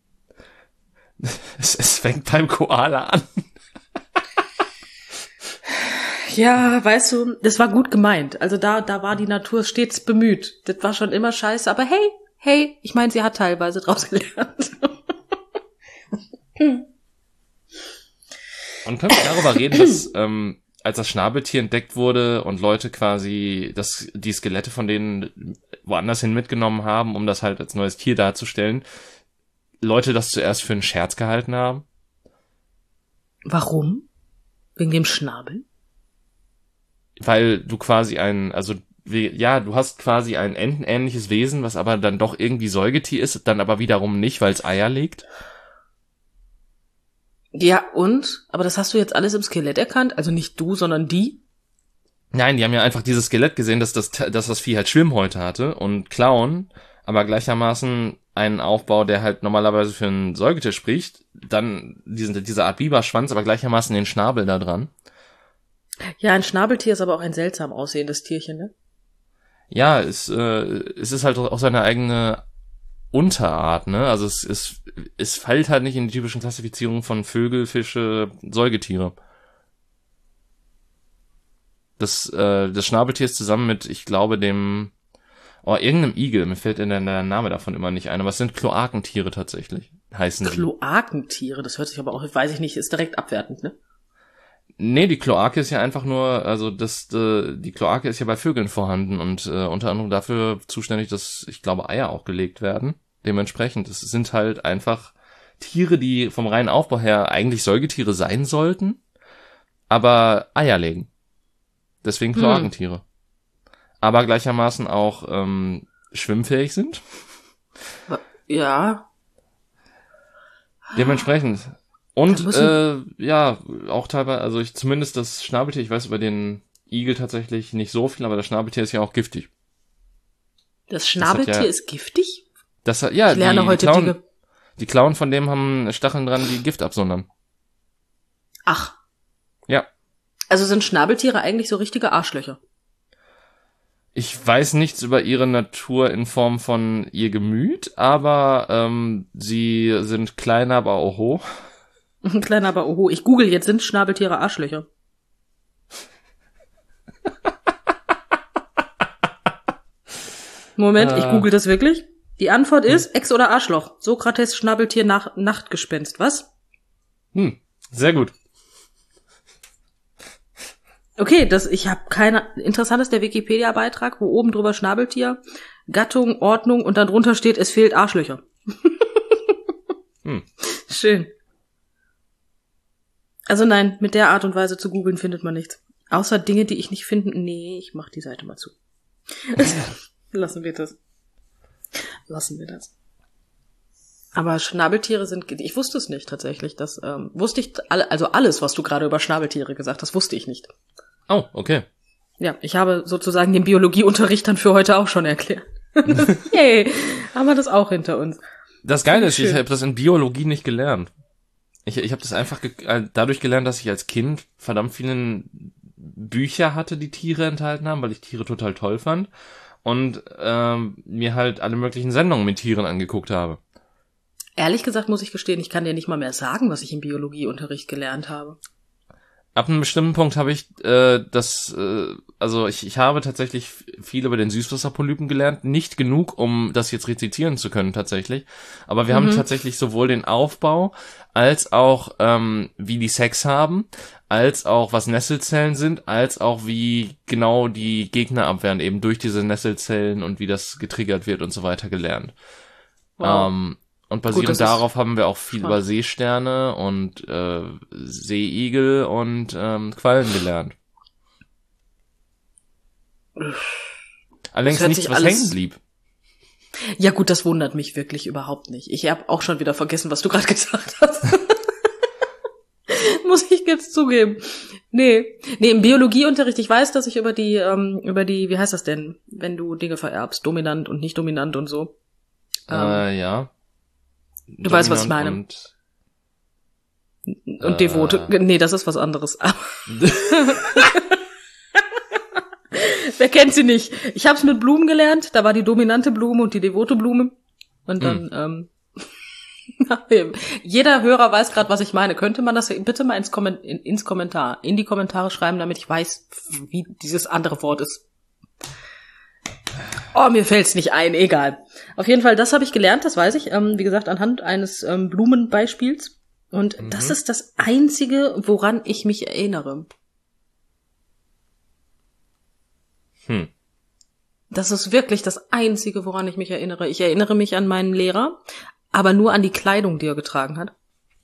Es fängt beim Koala an. Ja, weißt du, das war gut gemeint. Also da war die Natur stets bemüht. Das war schon immer scheiße, aber hey, ich meine, sie hat teilweise draus gelernt. Und können wir darüber reden, dass als das Schnabeltier entdeckt wurde und Leute quasi die Skelette von denen woanders hin mitgenommen haben, um das halt als neues Tier darzustellen, Leute das zuerst für einen Scherz gehalten haben? Warum? Wegen dem Schnabel? Weil du quasi du hast quasi ein entenähnliches Wesen, was aber dann doch irgendwie Säugetier ist, dann aber wiederum nicht, weil es Eier legt. Ja, und? Aber das hast du jetzt alles im Skelett erkannt? Also nicht du, sondern die? Nein, die haben ja einfach dieses Skelett gesehen, dass das Vieh halt Schwimmhäute hatte und Klauen, aber gleichermaßen einen Aufbau, der halt normalerweise für ein Säugetier spricht, dann diese Art Biberschwanz, aber gleichermaßen den Schnabel da dran. Ja, ein Schnabeltier ist aber auch ein seltsam aussehendes Tierchen, ne? Ja, es ist halt auch seine eigene Unterart, ne? Also es fällt halt nicht in die typischen Klassifizierungen von Vögel, Fische, Säugetiere. Das Schnabeltier ist zusammen mit, ich glaube, irgendeinem Igel, mir fällt der Name davon immer nicht ein, aber es sind Kloakentiere tatsächlich, heißen sie. Kloakentiere, das hört sich aber auch, weiß ich nicht, ist direkt abwertend, ne? Nee, die Kloake ist ja einfach nur, also die Kloake ist ja bei Vögeln vorhanden und unter anderem dafür zuständig, dass, ich glaube, Eier auch gelegt werden. Dementsprechend, es sind halt einfach Tiere, die vom reinen Aufbau her eigentlich Säugetiere sein sollten, aber Eier legen. Deswegen Kloakentiere. Aber gleichermaßen auch schwimmfähig sind. Ja. Dementsprechend. Und auch teilweise, also zumindest das Schnabeltier, ich weiß über den Igel tatsächlich nicht so viel, aber das Schnabeltier ist ja auch giftig. Das Schnabeltier ist giftig? Ich lerne heute Dinge. Die Klauen von dem haben Stacheln dran, die Gift absondern. Ach. Ja. Also sind Schnabeltiere eigentlich so richtige Arschlöcher? Ich weiß nichts über ihre Natur in Form von ihr Gemüt, aber sie sind kleiner, aber oho. Kleiner, aber oho. Ich google jetzt, sind Schnabeltiere Arschlöcher? Moment, ich google das wirklich. Die Antwort ist Ex oder Arschloch. Sokrates Schnabeltier nach Nachtgespenst. Was? Sehr gut. Okay, ich habe keine. Interessant ist der Wikipedia-Beitrag, wo oben drüber Schnabeltier, Gattung, Ordnung und dann drunter steht, es fehlt Arschlöcher. Schön. Also nein, mit der Art und Weise zu googeln findet man nichts. Außer Dinge, die ich nicht finde. Nee, ich mach die Seite mal zu. Lassen wir das. Aber Schnabeltiere sind, ich wusste es nicht tatsächlich, wusste ich, also alles, was du gerade über Schnabeltiere gesagt hast, wusste ich nicht. Oh, okay. Ja, ich habe sozusagen den Biologieunterricht dann für heute auch schon erklärt. Hey, haben wir das auch hinter uns. Das Geile ist, ich habe das in Biologie nicht gelernt. Ich habe das einfach dadurch gelernt, dass ich als Kind verdammt viele Bücher hatte, die Tiere enthalten haben, weil ich Tiere total toll fand. Und mir halt alle möglichen Sendungen mit Tieren angeguckt habe. Ehrlich gesagt muss ich gestehen, ich kann dir nicht mal mehr sagen, was ich im Biologieunterricht gelernt habe. Ab einem bestimmten Punkt habe ich ich habe tatsächlich viel über den Süßwasserpolypen gelernt. Nicht genug, um das jetzt rezitieren zu können tatsächlich. Aber wir haben tatsächlich sowohl den Aufbau, als auch wie die Sex haben, als auch was Nesselzellen sind, als auch wie genau die Gegner abwehren, eben durch diese Nesselzellen und wie das getriggert wird und so weiter gelernt. Wow. Und basierend darauf haben wir auch viel über Seesterne und Seeigel und Quallen gelernt. Allerdings nichts, was hängen blieb. Ja gut, das wundert mich wirklich überhaupt nicht. Ich habe auch schon wieder vergessen, was du gerade gesagt hast. Muss ich jetzt zugeben. Nee, im Biologieunterricht, ich weiß, dass ich über die, wie heißt das denn, wenn du Dinge vererbst, dominant und nicht dominant und so. Ja. Du weißt, was ich meine. Und Devote. Nee, das ist was anderes. Wer kennt sie nicht? Ich habe es mit Blumen gelernt. Da war die dominante Blume und die devote Blume. Und dann, jeder Hörer weiß gerade, was ich meine. Könnte man das bitte mal in die Kommentare schreiben, damit ich weiß, wie dieses andere Wort ist. Oh, mir fällt's nicht ein. Egal. Auf jeden Fall, das habe ich gelernt, das weiß ich. Wie gesagt, anhand eines Blumenbeispiels. Und das ist das Einzige, woran ich mich erinnere. Das ist wirklich das Einzige, woran ich mich erinnere. Ich erinnere mich an meinen Lehrer, aber nur an die Kleidung, die er getragen hat.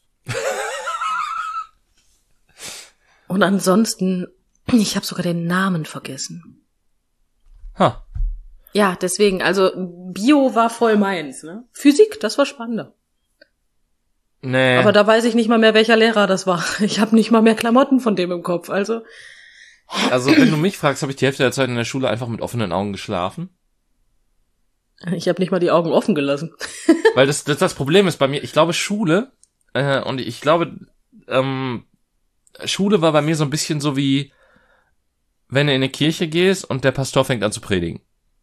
Und ansonsten, ich habe sogar den Namen vergessen. Ja, deswegen, also Bio war voll meins, ne? Physik, das war spannender. Nee. Aber da weiß ich nicht mal mehr, welcher Lehrer das war. Ich habe nicht mal mehr Klamotten von dem im Kopf, also. Also, wenn du mich fragst, habe ich die Hälfte der Zeit in der Schule einfach mit offenen Augen geschlafen. Ich habe nicht mal die Augen offen gelassen. Weil das Problem ist bei mir, ich glaube Schule, und ich glaube, Schule war bei mir so ein bisschen so wie, wenn du in eine Kirche gehst und der Pastor fängt an zu predigen.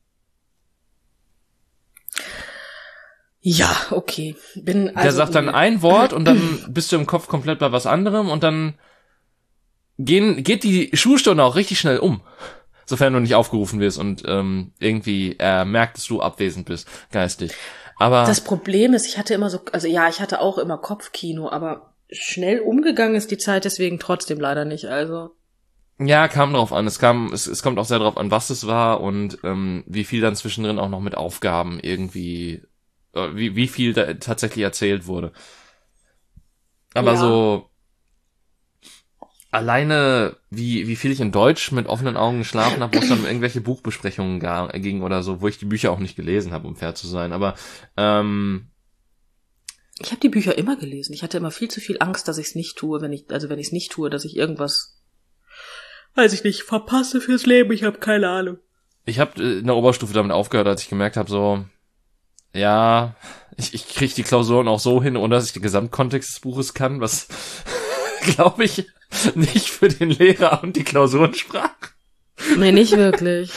Ja, okay. Der sagt dann ein Wort und dann bist du im Kopf komplett bei was anderem und dann geht die Schulstunde auch richtig schnell um. Sofern du nicht aufgerufen wirst und irgendwie merkt, dass du abwesend bist, geistig. Aber das Problem ist, ich hatte auch immer Kopfkino, aber schnell umgegangen ist die Zeit deswegen trotzdem leider nicht, also. Ja, kam drauf an. Es kommt auch sehr drauf an, was es war und wie viel dann zwischendrin auch noch mit Aufgaben irgendwie, wie viel da tatsächlich erzählt wurde. Aber so alleine, wie viel ich in Deutsch mit offenen Augen geschlafen habe, wo es dann irgendwelche Buchbesprechungen ging oder so, wo ich die Bücher auch nicht gelesen habe, um fair zu sein. Aber ich habe die Bücher immer gelesen. Ich hatte immer viel zu viel Angst, dass ich es nicht tue, wenn ich es nicht tue, dass ich irgendwas, weiß ich nicht, verpasse fürs Leben. Ich habe keine Ahnung. Ich habe in der Oberstufe damit aufgehört, als ich gemerkt habe, so, ja, ich kriege die Klausuren auch so hin, ohne dass ich den Gesamtkontext des Buches kann, was, glaube ich, nicht für den Lehrer und die Klausuren sprach. Nee, nicht wirklich.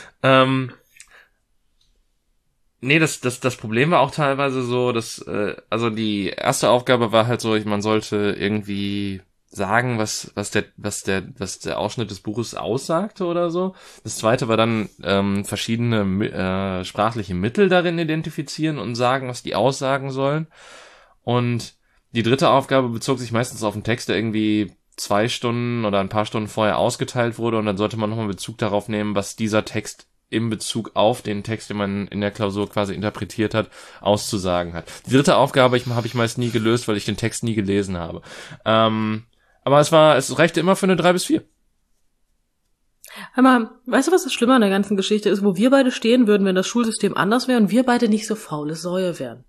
Nee, das Problem war auch teilweise so, dass, also die erste Aufgabe war halt so, man sollte irgendwie sagen, was der Ausschnitt des Buches aussagte oder so. Das zweite war dann verschiedene sprachliche Mittel darin identifizieren und sagen, was die aussagen sollen. Und die dritte Aufgabe bezog sich meistens auf einen Text, der irgendwie 2 Stunden oder ein paar Stunden vorher ausgeteilt wurde und dann sollte man nochmal Bezug darauf nehmen, was dieser Text in Bezug auf den Text, den man in der Klausur quasi interpretiert hat, auszusagen hat. Die dritte Aufgabe habe ich meist nie gelöst, weil ich den Text nie gelesen habe. Aber es reichte immer für eine 3 bis 4. Hör mal, weißt du, was das Schlimme an der ganzen Geschichte ist, wo wir beide stehen würden, wenn das Schulsystem anders wäre und wir beide nicht so faule Säue wären?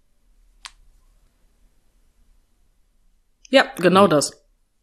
Ja, genau das.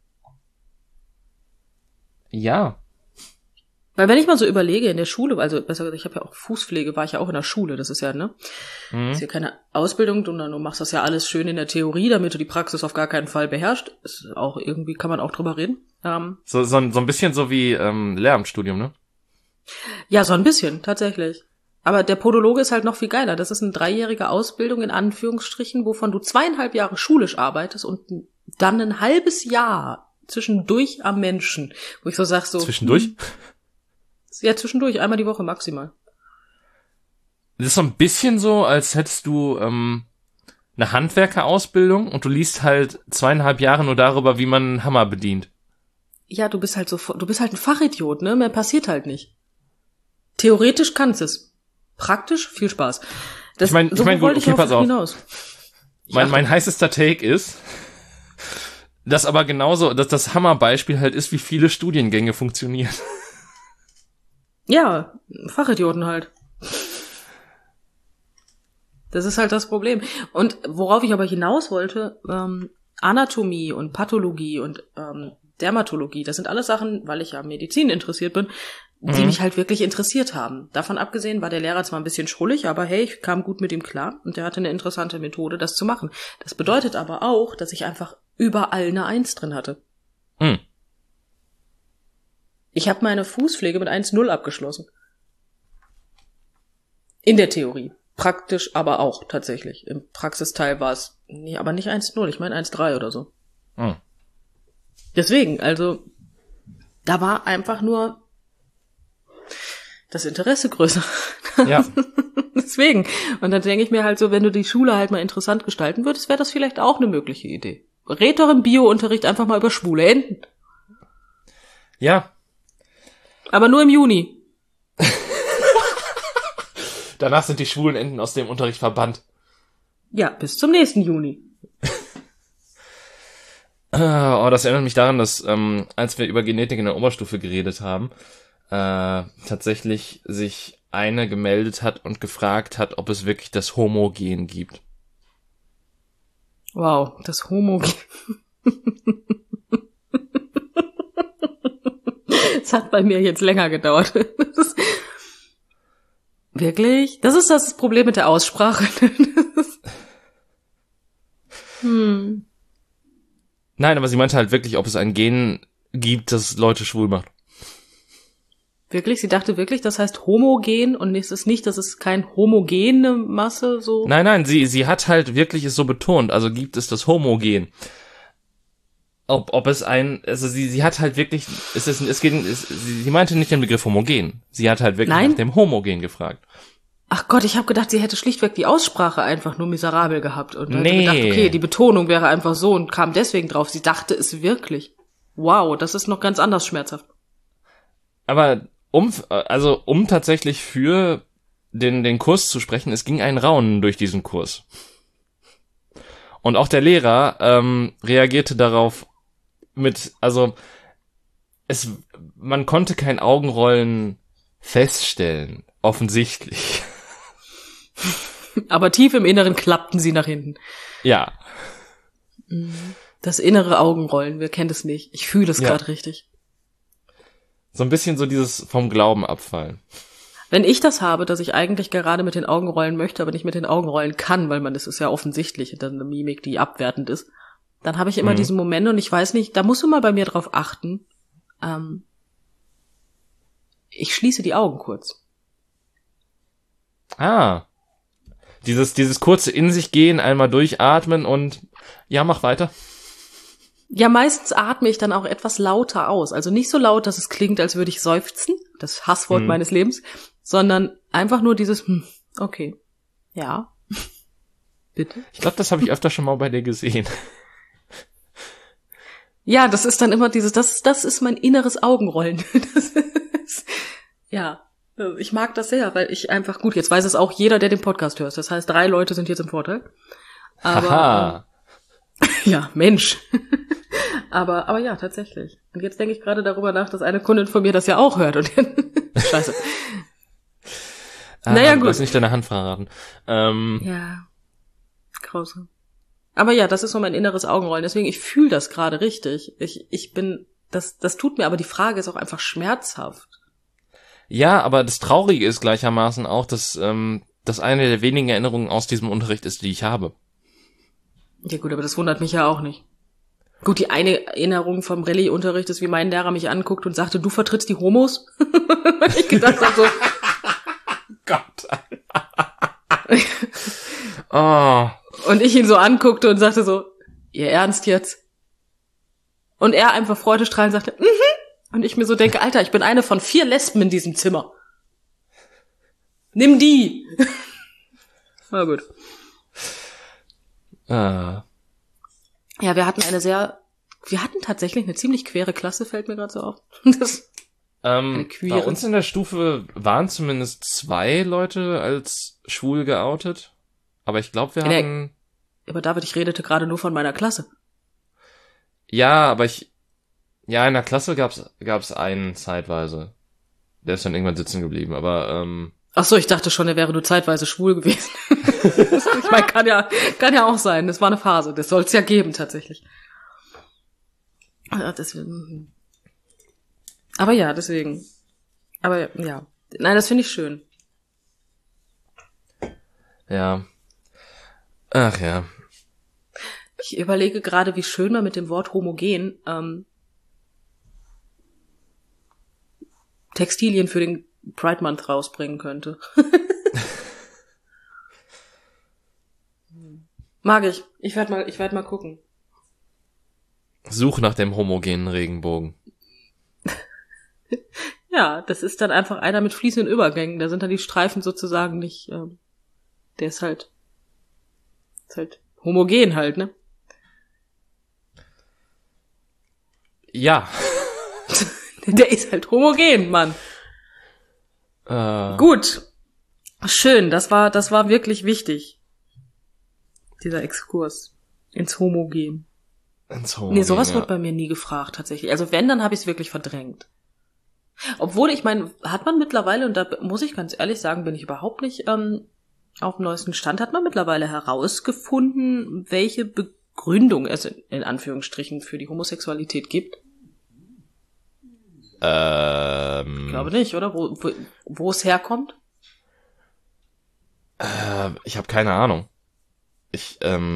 Ja. Weil wenn ich mal so überlege, in der Schule, also besser gesagt, ich habe ja auch Fußpflege, war ich ja auch in der Schule, das ist ja, ne? Das ist ja keine Ausbildung, sondern du machst das ja alles schön in der Theorie, damit du die Praxis auf gar keinen Fall beherrschst. Ist auch irgendwie, kann man auch drüber reden. So ein bisschen so wie Lehramtsstudium, ne? Ja, so ein bisschen, tatsächlich. Aber der Podologe ist halt noch viel geiler. Das ist eine 3-jährige Ausbildung in Anführungsstrichen, wovon du 2,5 Jahre schulisch arbeitest und dann ein halbes Jahr zwischendurch am Menschen. Wo ich so sag so. Zwischendurch? Ja, zwischendurch, einmal die Woche maximal. Das ist so ein bisschen so, als hättest du eine Handwerkerausbildung und du liest halt 2,5 Jahre nur darüber, wie man einen Hammer bedient. Ja, du bist halt ein Fachidiot, ne? Mehr passiert halt nicht. Theoretisch kannst es. Praktisch viel Spaß. Ich meine, gut, okay, pass auf. Mein heißester Take ist, dass aber genauso, dass das Hammerbeispiel halt ist, wie viele Studiengänge funktionieren. Ja, Fachidioten halt. Das ist halt das Problem. Und worauf ich aber hinaus wollte, Anatomie und Pathologie und Dermatologie, das sind alles Sachen, weil ich ja Medizin interessiert bin, die mich halt wirklich interessiert haben. Davon abgesehen war der Lehrer zwar ein bisschen schrullig, aber hey, ich kam gut mit ihm klar und der hatte eine interessante Methode, das zu machen. Das bedeutet aber auch, dass ich einfach überall eine 1 drin hatte. Ich habe meine Fußpflege mit 1,0 abgeschlossen. In der Theorie. Praktisch aber auch tatsächlich. Im Praxisteil war es, nee, aber nicht 1,0, ich meine 1,3 oder so. Deswegen, also, da war einfach nur das Interesse größer. Ja. Deswegen. Und dann denke ich mir halt so, wenn du die Schule halt mal interessant gestalten würdest, wäre das vielleicht auch eine mögliche Idee. Red doch im Bio-Unterricht einfach mal über schwule Enten. Ja. Aber nur im Juni. Danach sind die schwulen Enten aus dem Unterricht verbannt. Ja, bis zum nächsten Juni. Das erinnert mich daran, dass als wir über Genetik in der Oberstufe geredet haben, tatsächlich sich eine gemeldet hat und gefragt hat, ob es wirklich das Homogen gibt. Wow, das Homogen. Es hat bei mir jetzt länger gedauert. Wirklich? Das ist das Problem mit der Aussprache. Nein, aber sie meinte halt wirklich, ob es ein Gen gibt, das Leute schwul macht. Wirklich? Sie dachte wirklich, das heißt homogen und es ist nicht, das ist kein homogene Masse, so? Nein, sie hat halt wirklich es so betont, also gibt es das Homogen. Ob es also sie hat halt wirklich, sie meinte nicht den Begriff homogen, sie hat halt wirklich nach dem Homogen gefragt. Ach Gott, ich habe gedacht, sie hätte schlichtweg die Aussprache einfach nur miserabel gehabt und hätte gedacht, okay, die Betonung wäre einfach so und kam deswegen drauf. Sie dachte es wirklich. Wow, das ist noch ganz anders schmerzhaft. Aber um tatsächlich für den Kurs zu sprechen, es ging ein Raunen durch diesen Kurs. Und auch der Lehrer reagierte darauf man konnte kein Augenrollen feststellen, offensichtlich. Aber tief im Inneren klappten sie nach hinten. Ja. Das innere Augenrollen, wer kennt es nicht? Ich fühle es gerade richtig. So ein bisschen so dieses vom Glauben abfallen. Wenn ich das habe, dass ich eigentlich gerade mit den Augen rollen möchte, aber nicht mit den Augen rollen kann, weil das ist ja offensichtlich, dann eine Mimik, die abwertend ist, dann habe ich immer diesen Moment und ich weiß nicht, da musst du mal bei mir drauf achten. Ich schließe die Augen kurz. Dieses kurze in sich gehen, einmal durchatmen und ja, mach weiter. Ja, meistens atme ich dann auch etwas lauter aus. Also nicht so laut, dass es klingt, als würde ich seufzen, das Hasswort meines Lebens, sondern einfach nur dieses, okay, ja, bitte. Ich glaube, das habe ich öfter schon mal bei dir gesehen. Ja, das ist dann immer dieses, das ist mein inneres Augenrollen. Ja, ich mag das sehr, weil ich einfach, gut, jetzt weiß es auch jeder, der den Podcast hört. Das heißt, 3 Leute sind jetzt im Vorteil. Aber, ja, Mensch. Aber ja, tatsächlich. Und jetzt denke ich gerade darüber nach, dass eine Kundin von mir das ja auch hört. Und scheiße. Naja, gut. Du hast nicht deine Hand verraten. Ja, grausam. Aber ja, das ist so mein inneres Augenrollen. Deswegen, ich fühle das gerade richtig. Ich bin, das tut mir, aber die Frage ist auch einfach schmerzhaft. Ja, aber das Traurige ist gleichermaßen auch, dass das eine der wenigen Erinnerungen aus diesem Unterricht ist, die ich habe. Ja gut, aber das wundert mich ja auch nicht. Gut, die eine Erinnerung vom Rallye-Unterricht ist, wie mein Lehrer mich anguckt und sagte, du vertrittst die Homos? Ich gedacht habe so, Gott. Oh. Und ich ihn so anguckte und sagte so, ihr Ernst jetzt? Und er einfach freudestrahlend sagte, Und ich mir so denke, Alter, ich bin eine von 4 Lesben in diesem Zimmer. Nimm die! Na gut. Ah. Ja, wir hatten tatsächlich eine ziemlich quere Klasse, fällt mir gerade so auf. Bei uns in der Stufe waren zumindest 2 Leute als schwul geoutet. Aber ich glaube, wir hatten... Aber David, ich redete gerade nur von meiner Klasse. Ja, aber in der Klasse gab's einen zeitweise. Der ist dann irgendwann sitzen geblieben, aber Ach so, ich dachte schon, er wäre nur zeitweise schwul gewesen. Ich meine, kann ja auch sein. Das war eine Phase. Das soll es ja geben, tatsächlich. Deswegen. Aber ja, deswegen. Aber ja. Nein, das finde ich schön. ja. Ach ja. Ich überlege gerade, wie schön man mit dem Wort homogen Textilien für den Pride Month rausbringen könnte. Mag ich. Ich werd mal gucken. Such nach dem homogenen Regenbogen. Ja, das ist dann einfach einer mit fließenden Übergängen. Da sind dann die Streifen sozusagen nicht, der ist halt homogen halt, ne? Ja. Der ist halt homogen, Mann. Gut. Schön, das war wirklich wichtig. Dieser Exkurs ins Homogen. Nee, sowas wird bei mir nie gefragt, tatsächlich. Also wenn, dann habe ich es wirklich verdrängt. Obwohl, ich meine, hat man mittlerweile, und da muss ich ganz ehrlich sagen, bin ich überhaupt nicht auf dem neuesten Stand, hat man mittlerweile herausgefunden, welche Begründung es in Anführungsstrichen für die Homosexualität gibt? Ich glaube nicht, oder? Wo es herkommt? Ich habe keine Ahnung. Ich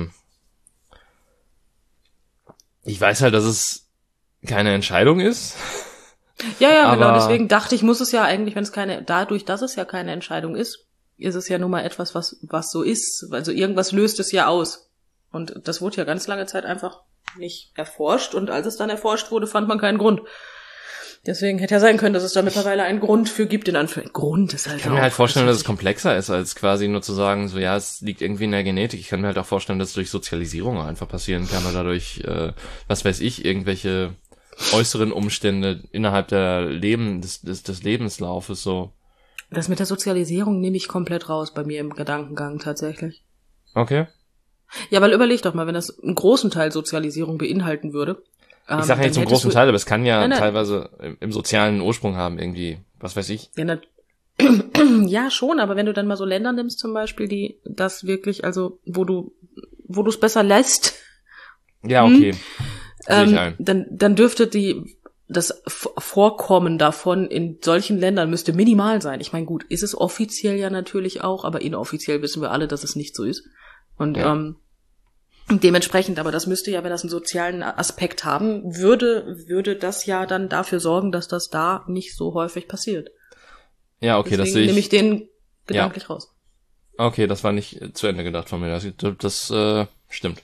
weiß halt, dass es keine Entscheidung ist. Ja, genau. Deswegen dachte ich, muss es ja eigentlich, wenn es dadurch, dass es ja keine Entscheidung ist es ja nun mal etwas, was so ist. Also irgendwas löst es ja aus. Und das wurde ja ganz lange Zeit einfach nicht erforscht. Und als es dann erforscht wurde, fand man keinen Grund. Deswegen hätte ja sein können, dass es da mittlerweile einen Grund für gibt, in Anführungszeichen. Grund ist halt. Ich kann mir halt vorstellen, dass es komplexer ist, als quasi nur zu sagen, so ja, es liegt irgendwie in der Genetik. Ich kann mir halt auch vorstellen, dass es durch Sozialisierung einfach passieren kann oder durch, was weiß ich, irgendwelche äußeren Umstände innerhalb des Lebenslaufes so. Das mit der Sozialisierung nehme ich komplett raus bei mir im Gedankengang tatsächlich. Okay. Ja, weil überleg doch mal, wenn das einen großen Teil Sozialisierung beinhalten würde. Ich sage ja nicht zum großen Teil, aber es kann ja teilweise im sozialen Ursprung haben, irgendwie, was weiß ich. Ja, schon, aber wenn du dann mal so Länder nimmst zum Beispiel, die das wirklich, also wo du es besser lässt. Ja, okay. Dann dürfte das Vorkommen davon in solchen Ländern müsste minimal sein. Ich meine, gut, ist es offiziell ja natürlich auch, aber inoffiziell wissen wir alle, dass es nicht so ist. Und dementsprechend, aber das müsste ja, wenn das einen sozialen Aspekt haben würde das ja dann dafür sorgen, dass das da nicht so häufig passiert. Ja, okay, das sehe ich. Nehme ich den gedanklich raus. Okay, das war nicht zu Ende gedacht von mir. Das stimmt.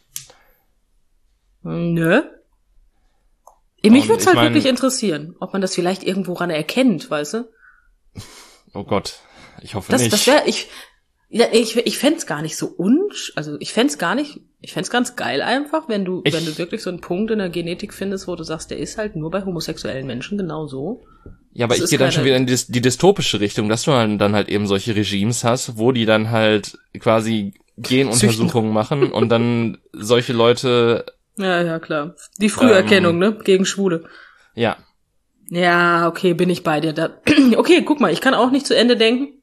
Nö. Mich würde es halt wirklich interessieren, ob man das vielleicht irgendwo ran erkennt, weißt du? Oh Gott, ich hoffe nicht. Das wäre, ich fänd's gar nicht so ich fänd's ganz geil einfach, wenn du wirklich so einen Punkt in der Genetik findest, wo du sagst, der ist halt nur bei homosexuellen Menschen genau so. Ja, aber ich gehe dann schon wieder in die dystopische Richtung, dass du dann halt eben solche Regimes hast, wo die dann halt quasi Genuntersuchungen machen und dann solche Leute. Ja, klar. Die Früherkennung, ne? Gegen Schwule. Ja. Ja, okay, bin ich bei dir. Okay, guck mal, ich kann auch nicht zu Ende denken.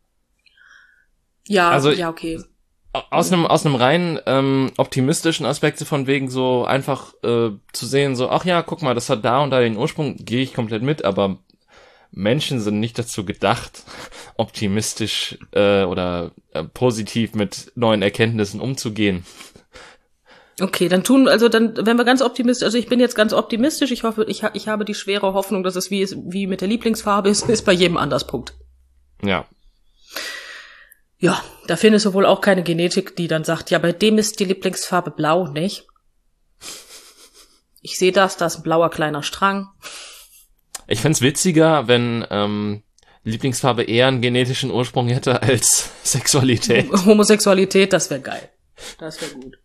Ja, also, ja, okay. Aus einem rein optimistischen Aspekt von wegen so einfach zu sehen, so, ach ja, guck mal, das hat da und da den Ursprung, gehe ich komplett mit, aber Menschen sind nicht dazu gedacht, optimistisch oder positiv mit neuen Erkenntnissen umzugehen. Okay, dann wenn wir ganz optimistisch, also ich bin jetzt ganz optimistisch, ich hoffe, ich habe die schwere Hoffnung, dass es wie mit der Lieblingsfarbe ist bei jedem anders, Punkt. Ja. Ja, da findest du wohl auch keine Genetik, die dann sagt, ja, bei dem ist die Lieblingsfarbe blau, nicht? Ich sehe da ist ein blauer kleiner Strang. Ich fänd's witziger, wenn Lieblingsfarbe eher einen genetischen Ursprung hätte als Sexualität. Homosexualität, das wäre geil. Das wäre gut.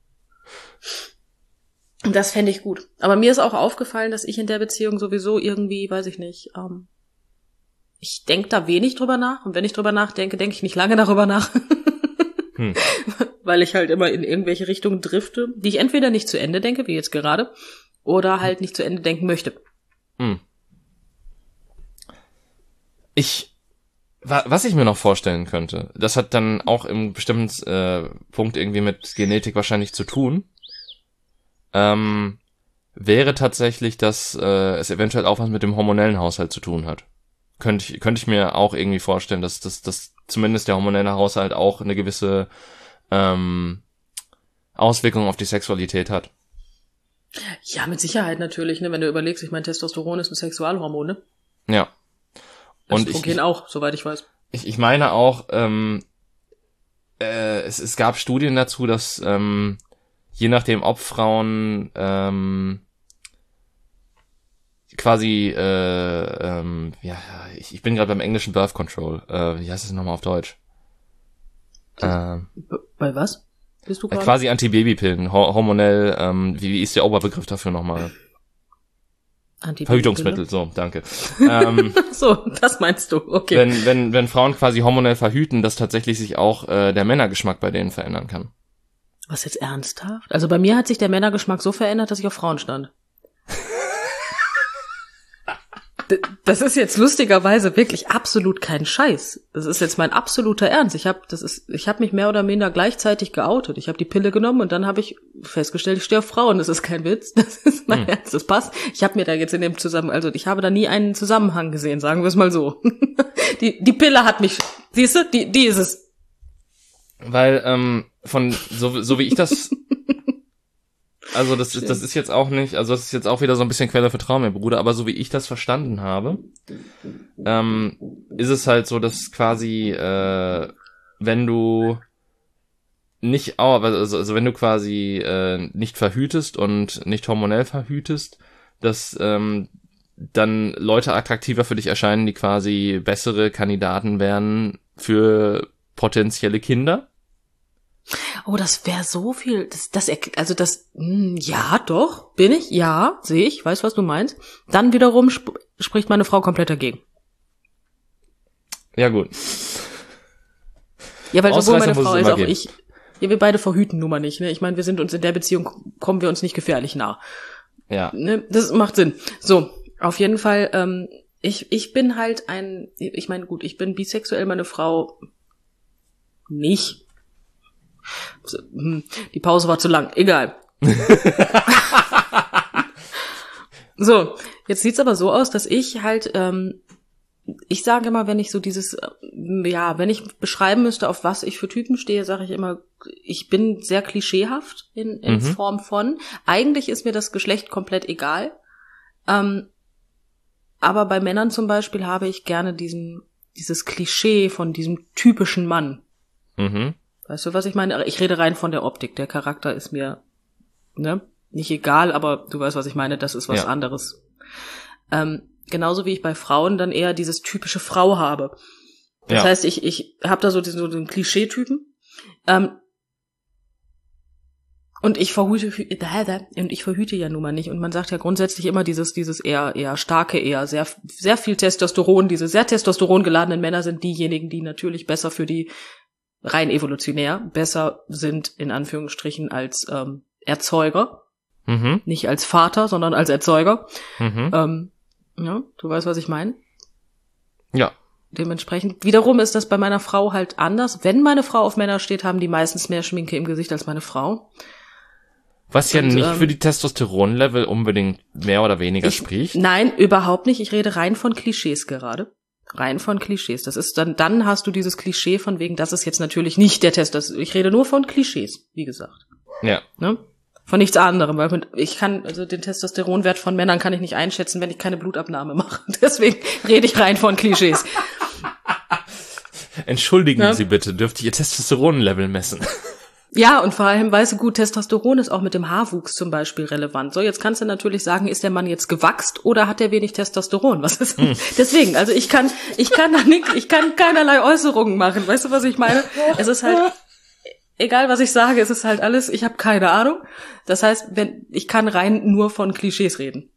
Das fände ich gut. Aber mir ist auch aufgefallen, dass ich in der Beziehung sowieso irgendwie, weiß ich nicht, ich denke da wenig drüber nach. Und wenn ich drüber nachdenke, denke ich nicht lange darüber nach. Weil ich halt immer in irgendwelche Richtungen drifte, die ich entweder nicht zu Ende denke, wie jetzt gerade, oder halt nicht zu Ende denken möchte. Was ich mir noch vorstellen könnte, das hat dann auch im bestimmten Punkt irgendwie mit Genetik wahrscheinlich zu tun, wäre tatsächlich, dass es eventuell auch was mit dem hormonellen Haushalt zu tun hat. Könnte ich mir auch irgendwie vorstellen, dass zumindest der hormonelle Haushalt auch eine gewisse Auswirkung auf die Sexualität hat. Ja, mit Sicherheit natürlich, ne? Wenn du überlegst, ich meine, Testosteron ist ein Sexualhormon, ne? Ja. Und Östrogen auch, soweit ich weiß. Ich meine auch, es gab Studien dazu, dass je nachdem, ob Frauen quasi, ich bin gerade beim englischen Birth Control. Wie heißt es nochmal auf Deutsch? Bei was? Bist du gerade? Quasi Antibabypillen, hormonell, wie ist der Oberbegriff dafür nochmal? Verhütungsmittel, so, danke. So, das meinst du, okay. Wenn Frauen quasi hormonell verhüten, dass tatsächlich sich auch der Männergeschmack bei denen verändern kann. Was, jetzt ernsthaft? Also bei mir hat sich der Männergeschmack so verändert, dass ich auf Frauen stand. Das ist jetzt lustigerweise wirklich absolut kein Scheiß. Das ist jetzt mein absoluter Ernst. Ich habe mich mehr oder minder gleichzeitig geoutet. Ich habe die Pille genommen und dann habe ich festgestellt, ich stehe auf Frauen. Das ist kein Witz. Das ist mein Ernst. Das passt. Ich habe mir da jetzt ich habe da nie einen Zusammenhang gesehen, sagen wir es mal so. Die Pille hat mich, siehst du, die ist es. Weil, so wie ich das, also das ist jetzt auch nicht, also das ist jetzt auch wieder so ein bisschen Quelle für Traum, Bruder, aber so wie ich das verstanden habe, ist es halt so, dass quasi, wenn du nicht, also wenn du quasi nicht verhütest und nicht hormonell verhütest, dass dann Leute attraktiver für dich erscheinen, die quasi bessere Kandidaten wären für potenzielle Kinder. Oh, das wäre so viel, ja, doch, bin ich, ja, sehe ich, weiß, was du meinst. Dann wiederum spricht meine Frau komplett dagegen. Ja, gut. Ja, weil sowohl meine Frau als auch ich, ja, wir beide verhüten nun mal nicht, ne? Ich meine, wir sind uns in der Beziehung, kommen wir uns nicht gefährlich nah. Ja. Ne? Das macht Sinn. So, auf jeden Fall, ich bin halt ich meine, gut, ich bin bisexuell, meine Frau nicht. Die Pause war zu lang, egal. So, jetzt sieht's aber so aus, dass ich halt, ich sage immer, wenn ich so wenn ich beschreiben müsste, auf was ich für Typen stehe, sage ich immer, ich bin sehr klischeehaft in Form von, eigentlich ist mir das Geschlecht komplett egal, aber bei Männern zum Beispiel habe ich gerne dieses Klischee von diesem typischen Mann. Mhm. Weißt du, was ich meine? Ich rede rein von der Optik. Der Charakter ist mir, ne, nicht egal, aber du weißt, was ich meine. Das ist was anderes. Genauso wie ich bei Frauen dann eher dieses typische Frau habe. Das heißt, ich habe da so den Klischeetypen. Und ich verhüte ja nun mal nicht. Und man sagt ja grundsätzlich immer dieses eher starke, eher sehr, sehr viel Testosteron. Diese sehr testosterongeladenen Männer sind diejenigen, die natürlich besser für die rein evolutionär besser sind, in Anführungsstrichen, als Erzeuger. Mhm. Nicht als Vater, sondern als Erzeuger. Mhm. Ja, du weißt, was ich meine? Ja. Dementsprechend. Wiederum ist das bei meiner Frau halt anders. Wenn meine Frau auf Männer steht, haben die meistens mehr Schminke im Gesicht als meine Frau. Was ja nicht für die Testosteronlevel unbedingt mehr oder weniger spricht. Nein, überhaupt nicht. Ich rede rein von Klischees gerade. Rein von Klischees. Das ist dann hast du dieses Klischee von wegen, das ist jetzt natürlich nicht der Testosteron. Ich rede nur von Klischees, wie gesagt. Ja. Ne? Von nichts anderem, weil den Testosteronwert von Männern kann ich nicht einschätzen, wenn ich keine Blutabnahme mache. Deswegen rede ich rein von Klischees. Entschuldigen Sie bitte, dürfte ich Ihr Testosteronlevel messen? Ja, und vor allem, weißt du, gut, Testosteron ist auch mit dem Haarwuchs zum Beispiel relevant. So, jetzt kannst du natürlich sagen, ist der Mann jetzt gewachst oder hat er wenig Testosteron? Was ist? Deswegen, also ich kann keinerlei Äußerungen machen. Weißt du, was ich meine? Es ist halt, egal was ich sage, es ist halt alles, ich habe keine Ahnung. Das heißt, ich kann rein nur von Klischees reden.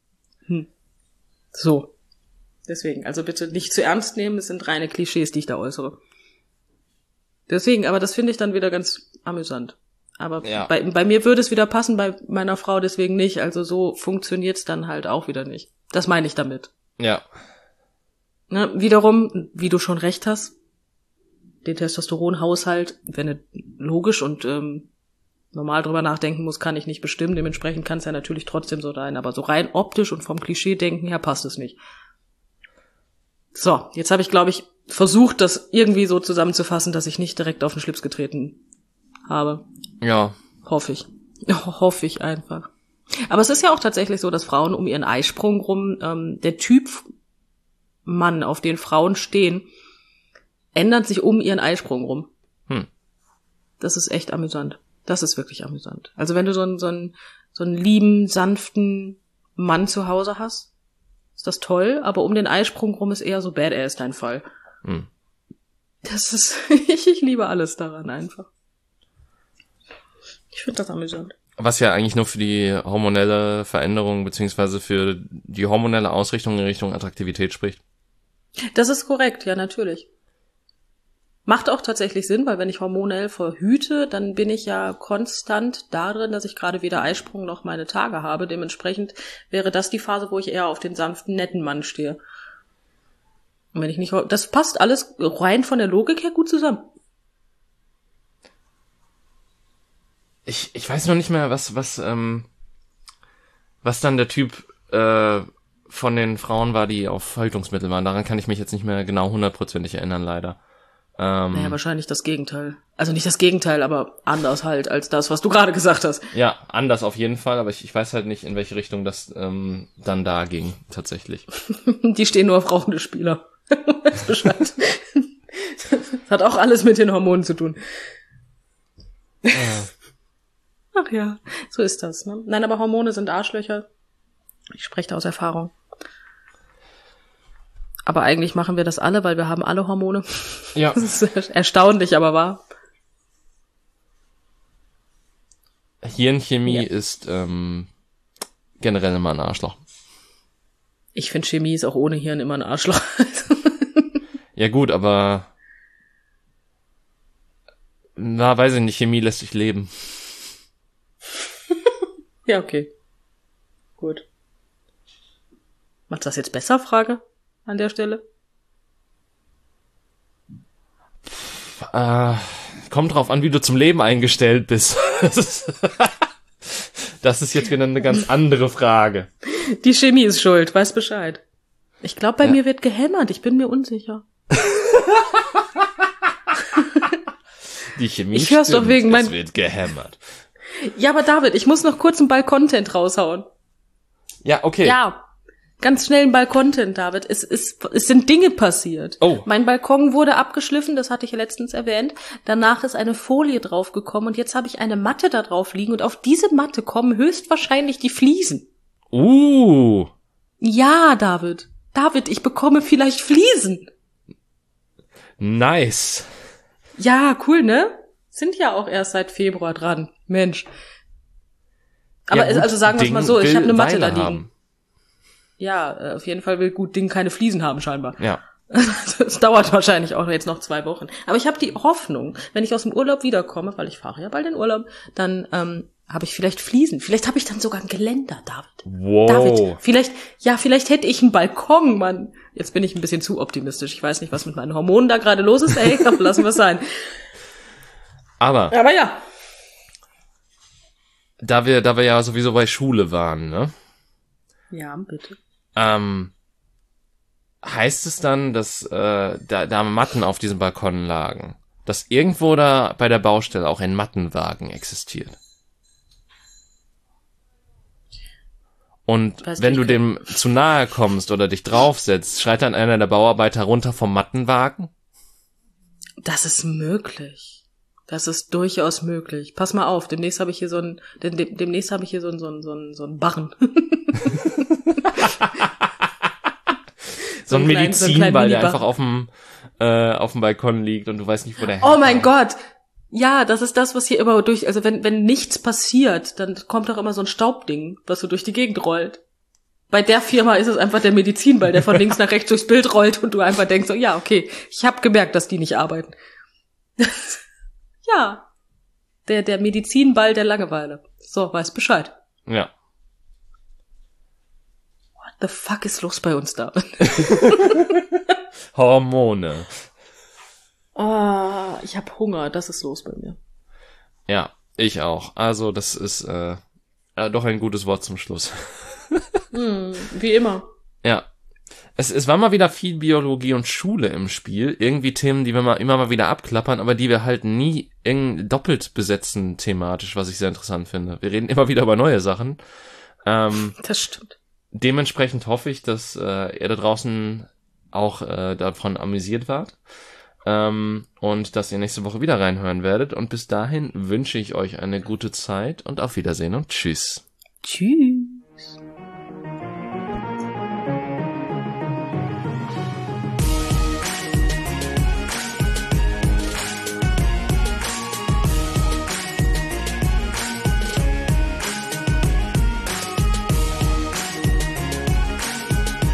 So. Deswegen, also bitte nicht zu ernst nehmen, es sind reine Klischees, die ich da äußere. Deswegen, aber das finde ich dann wieder ganz amüsant. Aber bei mir würde es wieder passen, bei meiner Frau deswegen nicht. Also so funktioniert's dann halt auch wieder nicht. Das meine ich damit. Ja. Ne, wiederum, wie du schon recht hast, den Testosteronhaushalt, wenn du logisch und normal drüber nachdenken muss, kann ich nicht bestimmen. Dementsprechend kann es ja natürlich trotzdem so sein. Aber so rein optisch und vom Klischee-Denken her passt es nicht. So, jetzt habe ich, glaube ich, versucht, das irgendwie so zusammenzufassen, dass ich nicht direkt auf den Schlips getreten habe. Ja. Hoffe ich. Hoffe ich einfach. Aber es ist ja auch tatsächlich so, dass Frauen um ihren Eisprung rum, der Typ Mann, auf den Frauen stehen, ändert sich um ihren Eisprung rum. Das ist echt amüsant. Das ist wirklich amüsant. Also wenn du so einen lieben, sanften Mann zu Hause hast, ist das toll, aber um den Eisprung rum ist eher so badass dein Fall. Das ist, ich liebe alles daran einfach. Ich finde das amüsant. Was ja eigentlich nur für die hormonelle Veränderung beziehungsweise für die hormonelle Ausrichtung in Richtung Attraktivität spricht. Das ist korrekt, ja, natürlich. Macht auch tatsächlich Sinn, weil wenn ich hormonell verhüte, dann bin ich ja konstant darin, dass ich gerade weder Eisprung noch meine Tage habe. Dementsprechend wäre das die Phase, wo ich eher auf den sanften, netten Mann stehe. Und wenn ich nicht, das passt alles rein von der Logik her gut zusammen. Ich weiß noch nicht mehr, was dann der Typ von den Frauen war, die auf Verhütungsmittel waren. Daran kann ich mich jetzt nicht mehr genau 100% erinnern, leider. Naja, wahrscheinlich das Gegenteil. Also nicht das Gegenteil, aber anders halt als das, was du gerade gesagt hast. Ja, anders auf jeden Fall, aber ich weiß halt nicht, in welche Richtung das dann da ging, tatsächlich. Die stehen nur auf rauchende Spieler. Weißt Bescheid. Das hat auch alles mit den Hormonen zu tun. Ach ja, so ist das, ne? Nein, aber Hormone sind Arschlöcher. Ich spreche da aus Erfahrung. Aber eigentlich machen wir das alle, weil wir haben alle Hormone. Ja. Das ist erstaunlich, aber wahr. Hirnchemie ist generell immer ein Arschloch. Ich finde, Chemie ist auch ohne Hirn immer ein Arschloch. Ja gut, aber na, weiß ich nicht, Chemie lässt sich leben. Ja, okay. Gut. Macht das jetzt besser, Frage an der Stelle? Kommt drauf an, wie du zum Leben eingestellt bist. Das ist jetzt wieder eine ganz andere Frage. Die Chemie ist schuld, weiß Bescheid. Ich glaube, bei mir wird gehämmert, ich bin mir unsicher. Die Chemie ich hör's doch wegen es wird gehämmert. Ja, aber David, ich muss noch kurz einen Ball-Content raushauen. Ja, okay. Ja, ganz schnell ein Ball-Content, David. Es sind Dinge passiert. Oh. Mein Balkon wurde abgeschliffen, das hatte ich ja letztens erwähnt. Danach ist eine Folie draufgekommen und jetzt habe ich eine Matte da drauf liegen und auf diese Matte kommen höchstwahrscheinlich die Fliesen. Ja, David. David, ich bekomme vielleicht Fliesen. Nice. Ja, cool, ne? Sind ja auch erst seit Februar dran. Mensch. Aber ja, gut, also sagen wir es mal so, ich habe eine Matte da liegen. Haben. Ja, auf jeden Fall will gut Ding keine Fliesen haben scheinbar. Ja. Es dauert wahrscheinlich auch jetzt noch 2 Wochen. Aber ich habe die Hoffnung, wenn ich aus dem Urlaub wiederkomme, weil ich fahre ja bald in Urlaub, dann habe ich vielleicht Fliesen. Vielleicht habe ich dann sogar ein Geländer, David. Wow. David, vielleicht hätte ich einen Balkon, Mann. Jetzt bin ich ein bisschen zu optimistisch. Ich weiß nicht, was mit meinen Hormonen da gerade los ist. Ey, komm, lassen wir es sein. Aber ja. Da wir ja sowieso bei Schule waren, ne? Ja, bitte. Heißt es dann, dass da Matten auf diesem Balkon lagen, dass irgendwo da bei der Baustelle auch ein Mattenwagen existiert? Und wenn du dem zu nahe kommst oder dich draufsetzt, schreit dann einer der Bauarbeiter runter vom Mattenwagen? Das ist möglich. Das ist durchaus möglich. Pass mal auf, demnächst habe ich hier so einen Barren. So ein Medizinball, der einfach auf dem Balkon liegt und du weißt nicht, wo der herkommt. Oh mein Gott! Ja, das ist das, was hier immer also wenn nichts passiert, dann kommt doch immer so ein Staubding, was so durch die Gegend rollt. Bei der Firma ist es einfach der Medizinball, der von links nach rechts durchs Bild rollt und du einfach denkst so, ja, okay, ich habe gemerkt, dass die nicht arbeiten. Ja. Der Medizinball der Langeweile. So, weiß Bescheid. Ja. What the fuck ist los bei uns da? Hormone. Ich habe Hunger, das ist los bei mir. Ja, ich auch. Also das ist doch ein gutes Wort zum Schluss. Wie immer. Ja. Es war mal wieder viel Biologie und Schule im Spiel. Irgendwie Themen, die wir immer mal wieder abklappern, aber die wir halt nie doppelt besetzen thematisch, was ich sehr interessant finde. Wir reden immer wieder über neue Sachen. Das stimmt. Dementsprechend hoffe ich, dass ihr da draußen auch davon amüsiert wart. Und dass ihr nächste Woche wieder reinhören werdet. Und bis dahin wünsche ich euch eine gute Zeit und auf Wiedersehen und tschüss. Tschüss.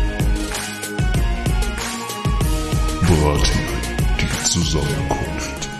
Bratin, die Zusammenkunft.